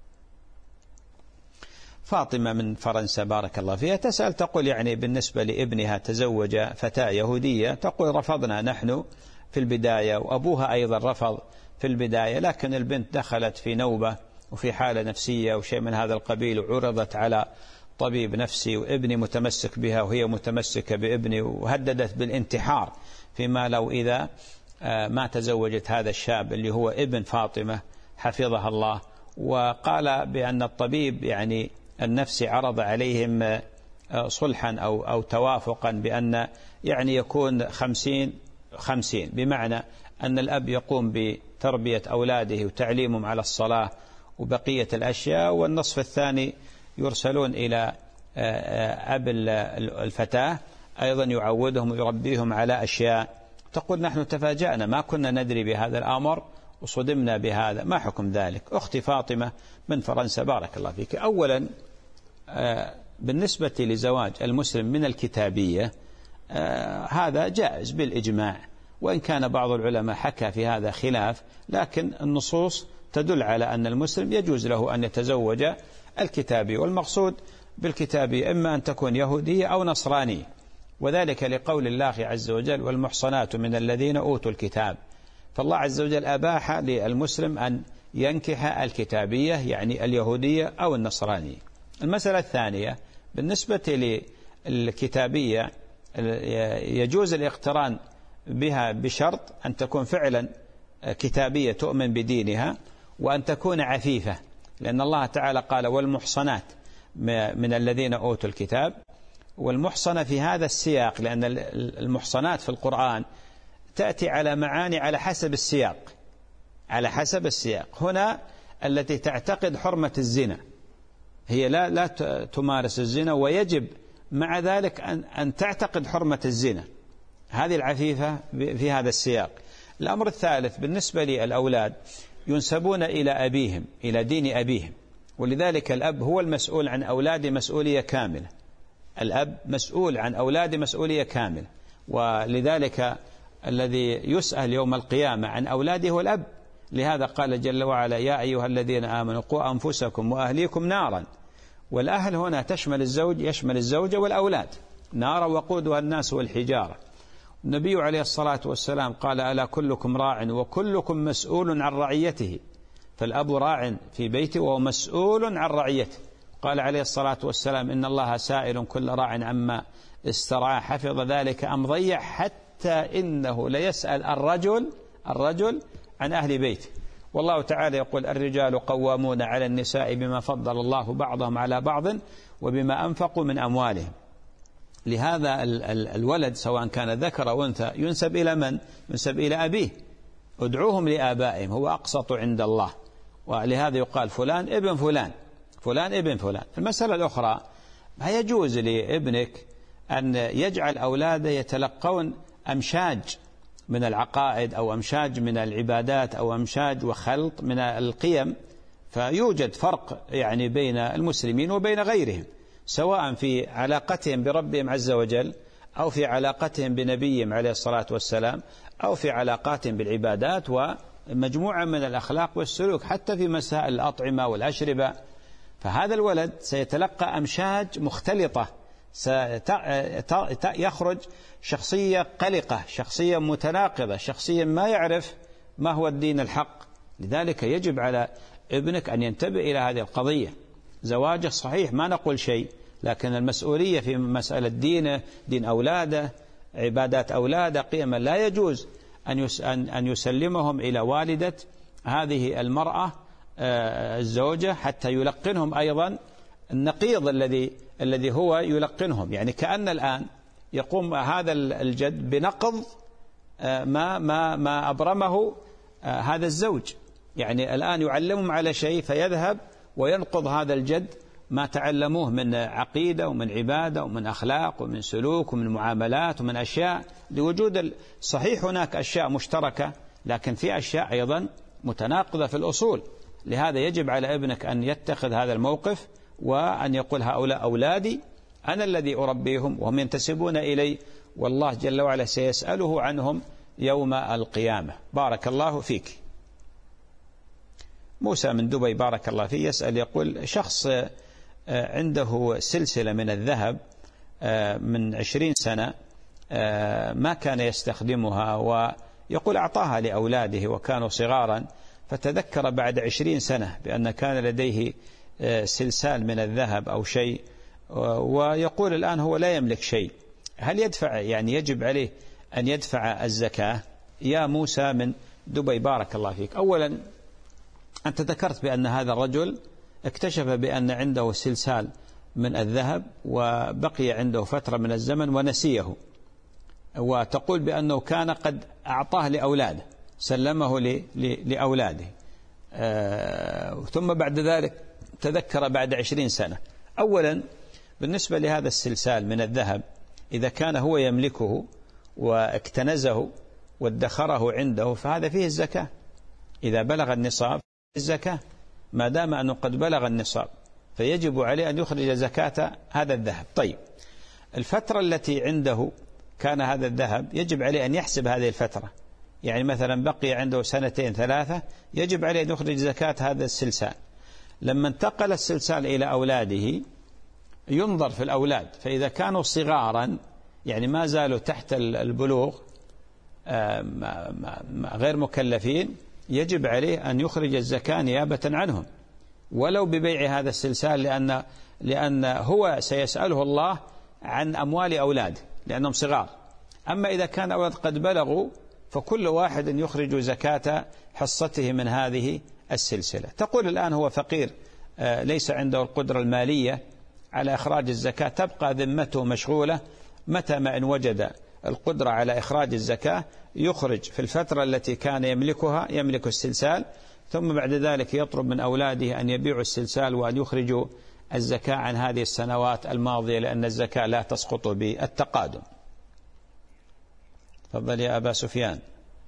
فاطمة من فرنسا بارك الله فيها تسأل تقول يعني بالنسبة لابنها تزوج فتاة يهودية، تقول رفضنا نحن في البداية وأبوها أيضا رفض في البداية، لكن البنت دخلت في نوبة وفي حالة نفسية وشيء من هذا القبيل، وعرضت على طبيب نفسي، وابني متمسك بها وهي متمسكة بابني، وهددت بالانتحار فيما لو إذا ما تزوجت هذا الشاب اللي هو ابن فاطمة حفظها الله. وقال بأن الطبيب يعني النفسي عرض عليهم صلحا أو أو توافقا بأن يعني يكون خمسين خمسين، بمعنى أن الأب يقوم بتربية أولاده وتعليمهم على الصلاة وبقية الأشياء، والنصف الثاني يرسلون إلى أب الفتاة أيضا يعودهم ويربيهم على أشياء. تقول نحن تفاجأنا، ما كنا ندري بهذا الأمر وصدمنا بهذا، ما حكم ذلك؟ أختي فاطمة من فرنسا بارك الله فيك. أولا بالنسبة لزواج المسلم من الكتابية هذا جائز بالإجماع، وإن كان بعض العلماء حكى في هذا خلاف، لكن النصوص تدل على أن المسلم يجوز له أن يتزوج الكتابي، والمقصود بالكتابي إما أن تكون يهودية أو نصرانية، وذلك لقول الله عز وجل: والمحصنات من الذين أوتوا الكتاب. فالله عز وجل أباح للمسلم أن ينكح الكتابية يعني اليهودية أو النصرانية. المسألة الثانية بالنسبة للكتابية يجوز الاقتران بها بشرط أن تكون فعلا كتابية تؤمن بدينها، وأن تكون عفيفة، لأن الله تعالى قال: والمحصنات من الذين أوتوا الكتاب. والمحصنة في هذا السياق، لأن المحصنات في القرآن تأتي على معاني على حسب السياق. على حسب السياق. هنا التي تعتقد حرمة الزنا هي لا لا تمارس الزنا، ويجب مع ذلك أن أن تعتقد حرمة الزنا، هذه العفيفة في هذا السياق. الأمر الثالث بالنسبة للأولاد ينسبون إلى أبيهم، إلى دين أبيهم، ولذلك الأب هو المسؤول عن أولاده مسؤولية كاملة. الأب مسؤول عن أولاده مسؤولية كاملة، ولذلك الذي يسأل يوم القيامة عن أولاده هو الأب. لهذا قال جل وعلا: يا أيها الذين آمنوا قوا أنفسكم وأهليكم نارا. والأهل هنا تشمل الزوج، يشمل الزوجة والأولاد. نارا وقودها الناس والحجارة. النبي عليه الصلاة والسلام قال: ألا كلكم راع وكلكم مسؤول عن رعيته. فالأب راع في بيته وهو مسؤول عن رعيته. قال عليه الصلاة والسلام: إن الله سائل كل راع عما استرعى حفظ ذلك أم ضيع، حتى إنه ليسأل الرجل الرجل عن أهل بيته. والله تعالى يقول: الرجال قوامون على النساء بما فضل الله بعضهم على بعض وبما أنفقوا من أموالهم. لهذا الولد سواء كان ذكر أو أنثى ينسب إلى من؟ ينسب إلى أبيه. ادعوهم لآبائهم هو أقسط عند الله. ولهذا يقال فلان ابن فلان، فلان ابن فلان. المسألة الأخرى: ما يجوز لابنك أن يجعل أولاده يتلقون أمشاج من العقائد أو أمشاج من العبادات أو أمشاج وخلط من القيم. فيوجد فرق يعني بين المسلمين وبين غيرهم، سواء في علاقتهم بربهم عز وجل أو في علاقتهم بنبيهم عليه الصلاة والسلام أو في علاقاتهم بالعبادات ومجموعة من الأخلاق والسلوك، حتى في مسائل الأطعمة والأشربة. فهذا الولد سيتلقى أمشاج مختلطة، سيخرج شخصية قلقة، شخصية متناقضة، شخصية ما يعرف ما هو الدين الحق. لذلك يجب على ابنك أن ينتبه إلى هذه القضية. زواجه صحيح ما نقول شيء، لكن المسؤولية في مسألة دينه، دين أولاده، عبادات أولاده، قيمة، لا يجوز أن يسلمهم إلى والدة هذه المرأة الزوجة حتى يلقنهم أيضا النقيض الذي الذي هو يلقنهم. يعني كأن الآن يقوم هذا الجد بنقض ما ما ما أبرمه هذا الزوج. يعني الآن يعلمهم على شيء فيذهب وينقض هذا الجد ما تعلموه من عقيدة ومن عبادة ومن أخلاق ومن سلوك ومن معاملات ومن أشياء، لوجود صحيح هناك أشياء مشتركة، لكن في أشياء أيضا متناقضة في الأصول. لهذا يجب على ابنك أن يتخذ هذا الموقف وأن يقول: هؤلاء أولادي، أنا الذي أربيهم وهم ينتسبون إلي، والله جل وعلا سيسأله عنهم يوم القيامة. بارك الله فيك. موسى من دبي بارك الله فيه يسأل، يقول: شخص عنده سلسلة من الذهب من عشرين سنة ما كان يستخدمها، ويقول أعطاها لأولاده وكانوا صغارا، فتذكر بعد عشرين سنة بأن كان لديه سلسال من الذهب أو شيء، ويقول الآن هو لا يملك شيء. هل يدفع، يعني يجب عليه أن يدفع الزكاة؟ يا موسى من دبي بارك الله فيك، أولا أنت ذكرت بأن هذا الرجل اكتشف بأن عنده سلسال من الذهب وبقي عنده فترة من الزمن ونسيه، وتقول بأنه كان قد أعطاه لأولاده، سلمه لأولاده، آه ثم بعد ذلك تذكر بعد عشرين سنة. أولا بالنسبة لهذا السلسال من الذهب، إذا كان هو يملكه واكتنزه وادخره عنده فهذا فيه الزكاة. إذا بلغ النصاب الزكاة، ما دام أنه قد بلغ النصاب فيجب عليه أن يخرج زكاة هذا الذهب. طيب، الفترة التي عنده كان هذا الذهب يجب عليه أن يحسب هذه الفترة، يعني مثلا بقي عنده سنتين ثلاثة، يجب عليه أن يخرج زكاة هذا السلسال. لما انتقل السلسال إلى أولاده ينظر في الأولاد، فإذا كانوا صغارا يعني ما زالوا تحت البلوغ غير مكلفين، يجب عليه أن يخرج الزكاة نيابة عنهم ولو ببيع هذا السلسال، لأن لأن هو سيسأله الله عن أموال أولاده لأنهم صغار. أما إذا كان أولاد قد بلغوا فكل واحد يخرج زكاة حصته من هذه السلسلة. تقول الآن هو فقير ليس عنده القدرة المالية على إخراج الزكاة، تبقى ذمته مشغولة، متى ما إن وجد القدرة على إخراج الزكاة يخرج في الفترة التي كان يملكها يملك السلسال، ثم بعد ذلك يطلب من أولاده أن يبيعوا السلسال وأن يخرجوا الزكاة عن هذه السنوات الماضية، لأن الزكاة لا تسقط بالتقادم. تفضل يا أبا سفيان.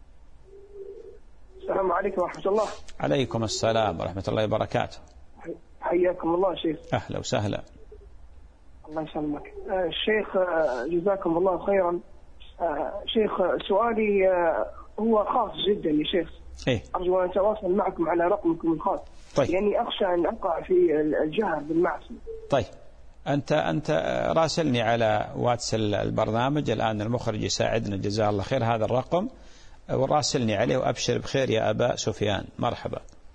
السلام عليكم ورحمة الله. عليكم السلام ورحمة الله وبركاته. حياكم الله شيخ. أهلا وسهلا. الله يسلمك. الشيخ جزاكم الله خيرا. شيخ سؤالي هو خاص جدا يا شيخ. إيه؟ أرجو أن أتواصل معكم على رقمكم الخاص. طيب. يعني أخشى أن أقع في الجهر بالمعصية. طيب أنت أنت راسلني على واتس البرنامج الآن، المخرج يساعدنا جزاه الله خير، هذا الرقم وراسلني عليه، وأبشر بخير يا أبا سفيان. مرحبا.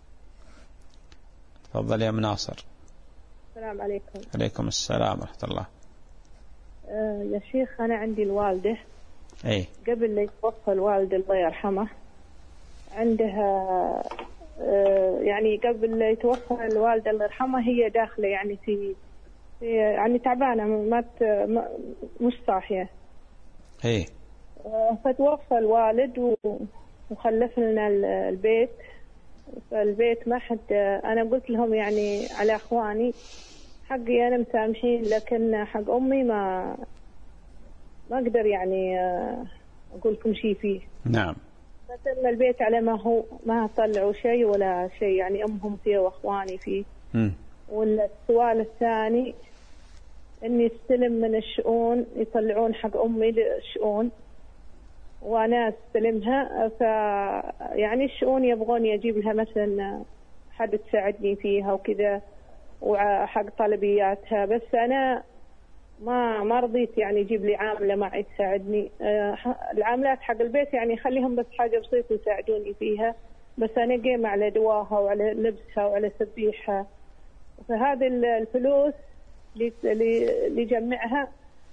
تفضل يا مناصر. السلام عليكم. عليكم السلام ورحمة الله. آه يا شيخ أنا عندي الوالدة. أي. قبل لا يتوفى الوالد الله يرحمه عندها آه يعني قبل لا يتوفى الوالد الله يرحمه هي داخلة يعني في, في يعني تعبانة ما مش صاحية. أي. آه فتوفى الوالد وخلف لنا البيت. فالبيت ما حد، أنا قلت لهم يعني على أخواني حقي أنا مسامحين، لكن حق أمي ما ما أقدر يعني أقول لكم شيء فيه. نعم. مثلا البيت على ما هو ما طلعوا شيء ولا شيء، يعني أمهم فيه وأخواني فيه. م. ولا السؤال الثاني إني استلم من الشؤون، يطلعون حق أمي للشؤون وأنا استلمها، ف يعني الشؤون يبغون يجيب لها مثلا حد تساعدني فيها وكذا وحق طلبياتها، بس أنا ما ما رضيت يعني يجيب لي عاملة معي تساعدني. العاملات حق البيت يعني خليهم بس حاجة بسيطة يساعدوني فيها، بس أنا قيمة على دواها وعلى لبسها وعلى سبيحها. فهذه الفلوس اللي اللي جمعها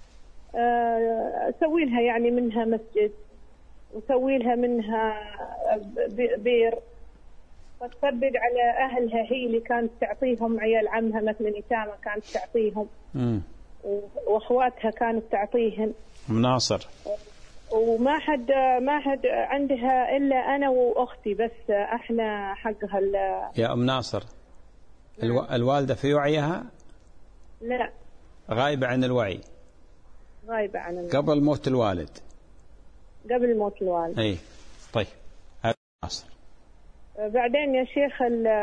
أسوي لها يعني منها مسجد وسوي لها منها بير، وتصدق على أهلها هي اللي كانت تعطيهم، عيال عمها مثلا يتامى كانت تعطيهم، وأخواتها كانت تعطيهن. مناصر. وما حد ما حد عندها إلا أنا وأختي بس، إحنا حقها. يا أم ناصر، الو... الوالدة في وعيها؟ لا، غايبة عن الوعي. غايبة عن الوعي قبل موت الوالد. قبل موت الوالد. أي. طيب هذا ناصر. بعدين يا شيخ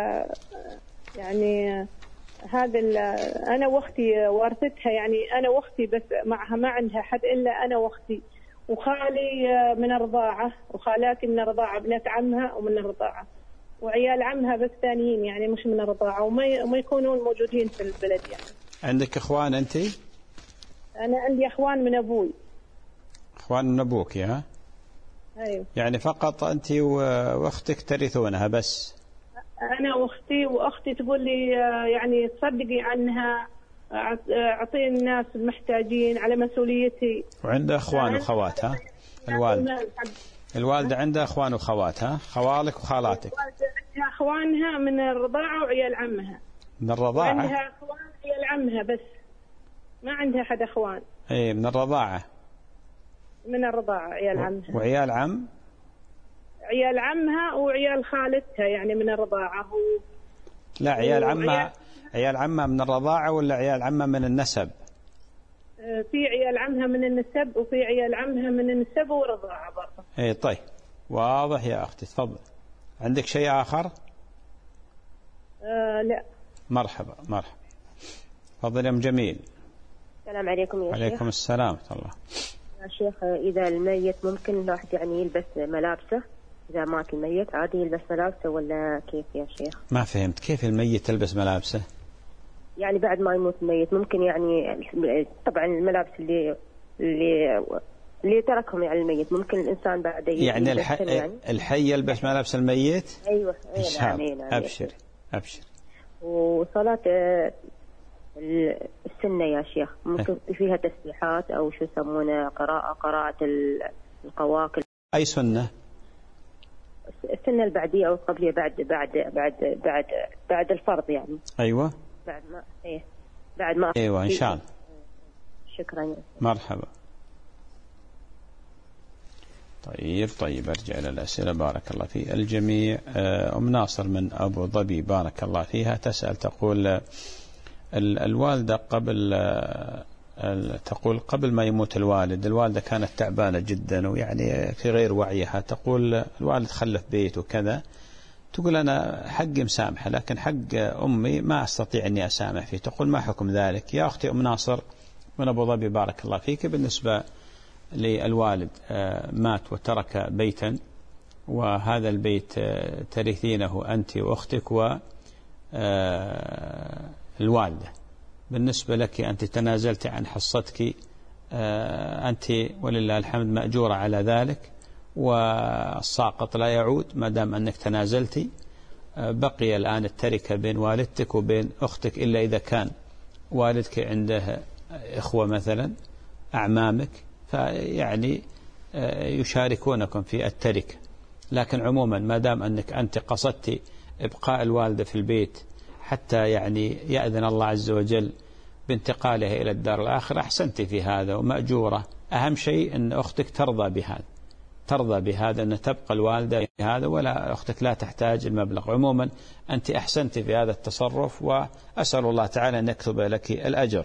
يعني هذا أنا وأختي ورثتها، يعني أنا وأختي بس معها، ما عندها حد إلا أنا وأختي وخالي من الرضاعة، وخالاتي من الرضاعة، بنت عمها ومن الرضاعة، وعيال عمها بس ثانيين يعني مش من الرضاعة، وما ما يكونون موجودين في البلد. يعني عندك إخوان أنت؟ أنا عندي إخوان من أبوي. إخوان من أبوك يا؟ أيوه. يعني فقط أنت وأختك ترثونها بس؟ أنا وأختي، وأختي تقول لي يعني تصدقي عنها، أعطي الناس المحتاجين على مسؤوليتي. وعنده أخوان وخوات ها؟ الوالد الوالدة عندها أخوان وخوات ها؟ خوالك وخالاتك؟ عندها أخوانها من الرضاعة وعيال عمها. من الرضاعة؟ عندها أخوان عيال عمها بس، ما عندها حد أخوان. إيه من الرضاعة. من الرضاعة عيال عمها. وعيال عم؟ عيال عمها وعيال خالتها يعني من الرضاعة. و... لا عيال عمها، عيال عمها من الرضاعة ولا عيال عمها من النسب؟ في عيال عمها من النسب، وفي عيال عمها من النسب والرضاعة برضه. اي طيب واضح يا أختي. تفضل. عندك شيء آخر؟ آه لا. مرحبا مرحبا. تفضل يا أم جميل. السلام عليكم يا شيخ. عليكم السلام ورحمة الله. يا شيخ إذا الميت ممكن الواحد يعني يلبس ملابسه، إذا مات الميت عادي يلبس ملابسه ولا كيف يا شيخ؟ ما فهمت، كيف الميت يلبس ملابسه؟ يعني بعد ما يموت الميت ممكن يعني طبعا الملابس اللي اللي اللي تركهم يعني الميت ممكن الإنسان بعد يعني الحي يعني الحي يلبس ملابس الميت؟ أيوة إن شاء الله. نعم. أبشر أبشر. وصلاة السنة يا شيخ ممكن فيها تسبيحات أو شو يسمونه قراءة قراءة القواكل. أي سنة؟ السنة البعدية أو القبلية بعد بعد بعد بعد بعد الفرض يعني. أيوة. بعد ما إيه بعد ما. أيوة إن شاء الله. شكرا. مرحبا. طيب طيب أرجع إلى الأسئلة. بارك الله في الجميع. أم ناصر من أبو ظبي بارك الله فيها تسأل تقول الوالدة قبل تقول قبل ما يموت الوالد الوالدة كانت تعبانة جدا ويعني في غير وعيها. تقول الوالد خلف بيت وكذا. تقول أنا حقي مسامحة لكن حق أمي ما أستطيع أني أسامح فيه. تقول ما حكم ذلك؟ يا أختي أم ناصر من أبو ظبي بارك الله فيك، بالنسبة للوالد مات وترك بيتا وهذا البيت ترثينه أنت وأختك والوالدة. بالنسبة لك أنت تنازلت عن حصتك، أنت ولله الحمد مأجورة على ذلك، والساقط لا يعود ما دام أنك تنازلتي. بقي الآن التركة بين والدتك وبين أختك، إلا إذا كان والدك عنده إخوة مثلا أعمامك فيعني يشاركونكم في التركة. لكن عموما ما دام أنك أنت قصدت إبقاء الوالدة في البيت حتى يعني يأذن الله عز وجل بانتقالها إلى الدار الآخرة، أحسنت في هذا ومأجورة. أهم شيء أن أختك ترضى بهذا ترضى بهذا أن تبقى الوالدة بهذا، ولا أختك لا تحتاج المبلغ. عموما أنت أحسنت في هذا التصرف وأسأل الله تعالى أن يكتب لك الأجر.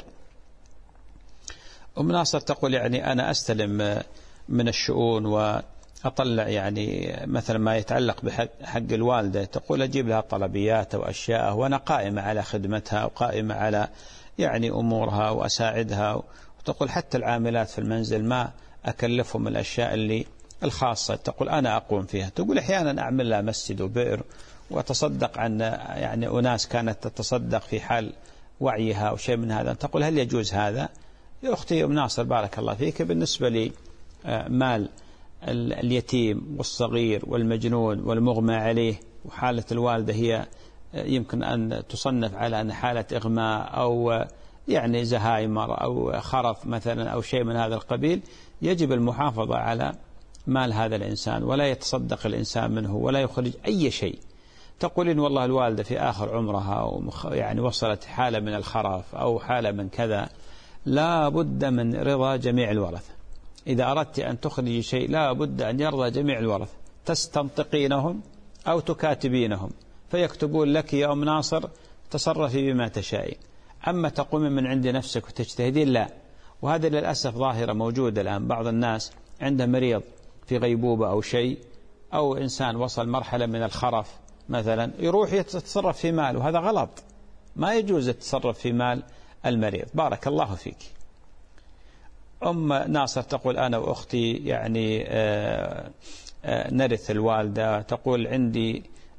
أم ناصر تقول يعني أنا أستلم من الشؤون وأطلع يعني مثلا ما يتعلق بحق الوالدة. تقول أجيب لها طلبيات وأشياء وأنا قائمة على خدمتها وقائمة على يعني أمورها وأساعدها. وتقول حتى العاملات في المنزل ما أكلفهم الأشياء اللي الخاصة، تقول أنا أقوم فيها. تقول أحيانا أعمل لها مسجد وبئر وتصدق عن يعني أناس كانت تتصدق في حال وعيها أو شيء من هذا. تقول هل يجوز هذا؟ يا أختي أم ناصر بارك الله فيك، بالنسبة لي مال اليتيم والصغير والمجنون والمغمى عليه وحالة الوالدة هي يمكن أن تصنف على أن حالة إغماء أو يعني زهايمر أو خرف مثلا أو شيء من هذا القبيل، يجب المحافظة على مال هذا الإنسان ولا يتصدق الإنسان منه ولا يخرج أي شيء. تقولين والله الوالدة في آخر عمرها يعني وصلت حالة من الخرف أو حالة من كذا، لا بد من رضا جميع الورثة. إذا أردت أن تخرج شيء لا بد أن يرضى جميع الورثة، تستنطقينهم أو تكاتبينهم فيكتبون لك يا أم ناصر تصرفي بما تشائين. أما تقومين من عند نفسك وتجتهدين لا. وهذا للأسف ظاهرة موجودة الآن. بعض الناس عنده مريض في غيبوبة أو شيء أو إنسان وصل مرحلة من الخرف مثلا يروح يتصرف في مال، وهذا غلط. ما يجوز التصرف في مال المريض. بارك الله فيك. أم ناصر تقول أنا وأختي يعني آآ آآ نرث الوالدة. تقول عندي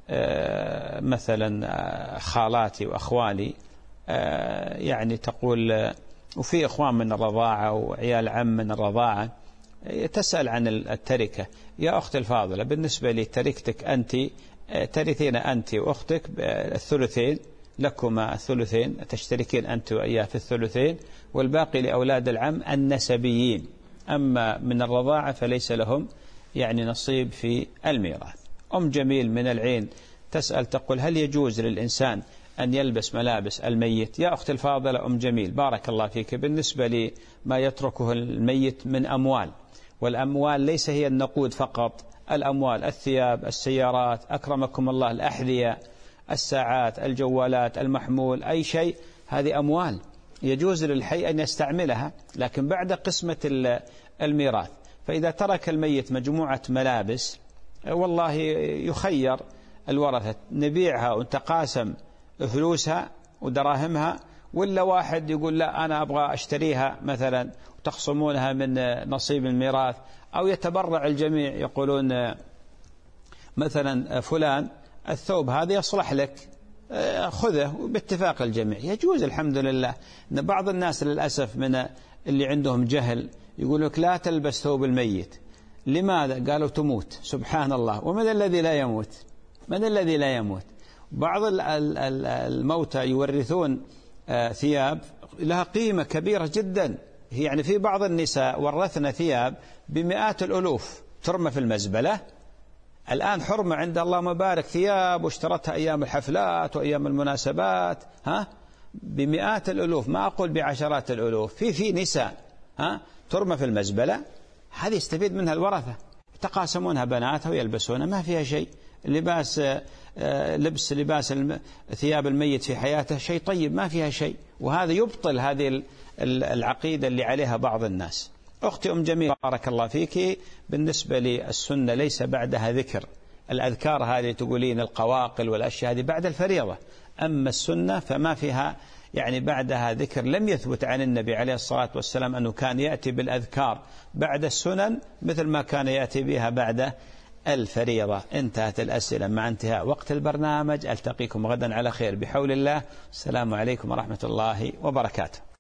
مثلا خالاتي وأخوالي يعني تقول وفي إخوان من الرضاعة وعيال عم من الرضاعة. تسأل عن التركة. يا أخت الفاضلة بالنسبة لتركتك أنت ترثين أنت وأختك الثلثين، لكما الثلثين تشتركين أنت وإياه في الثلثين، والباقي لأولاد العم النسبيين. أما من الرضاعة فليس لهم يعني نصيب في الميراث. أم جميل من العين تسأل تقول هل يجوز للإنسان أن يلبس ملابس الميت؟ يا أخت الفاضلة أم جميل بارك الله فيك، بالنسبة لما يتركه الميت من أموال، والأموال ليس هي النقود فقط، الأموال الثياب السيارات أكرمكم الله الأحذية الساعات الجوالات المحمول أي شيء، هذه أموال يجوز للحي أن يستعملها لكن بعد قسمة الميراث. فإذا ترك الميت مجموعة ملابس والله يخير الورثة نبيعها ونتقاسم فلوسها ودراهمها، ولا واحد يقول لا أنا أبغى أشتريها مثلا وتخصمونها من نصيب الميراث، أو يتبرع الجميع يقولون مثلا فلان الثوب هذا يصلح لك خذه باتفاق الجميع. يجوز الحمد لله. بعض الناس للأسف من اللي عندهم جهل يقول لك لا تلبس ثوب الميت. لماذا؟ قالوا تموت. سبحان الله، ومن الذي لا يموت؟ من الذي لا يموت؟ بعض الموتى يورثون ثياب لها قيمة كبيرة جدا. يعني في بعض النساء ورثنا ثياب بمئات الألوف ترمى في المزبلة. الآن حرمة عند الله مبارك ثياب واشترتها أيام الحفلات وأيام المناسبات ها بمئات الألوف، ما أقول بعشرات الألوف. في في نساء ها ترمى في المزبلة، هذه يستفيد منها الورثة. تقاسمونها بناتها ويلبسونها، ما فيها شيء. لباس لبس لباس ثياب الميت في حياته شيء طيب، ما فيها شيء، وهذا يبطل هذه العقيدة اللي عليها بعض الناس. أختي أم جميل بارك الله فيك، بالنسبة للسنة ليس بعدها ذكر. الأذكار هذه تقولين القواقل والأشياء هذه بعد الفريضة، أما السنة فما فيها يعني بعدها ذكر. لم يثبت عن النبي عليه الصلاة والسلام أنه كان يأتي بالأذكار بعد السنن مثل ما كان يأتي بها بعد الفريضة. انتهت الأسئلة. مع انتهاء وقت البرنامج ألتقيكم غدا على خير بحول الله. السلام عليكم ورحمة الله وبركاته.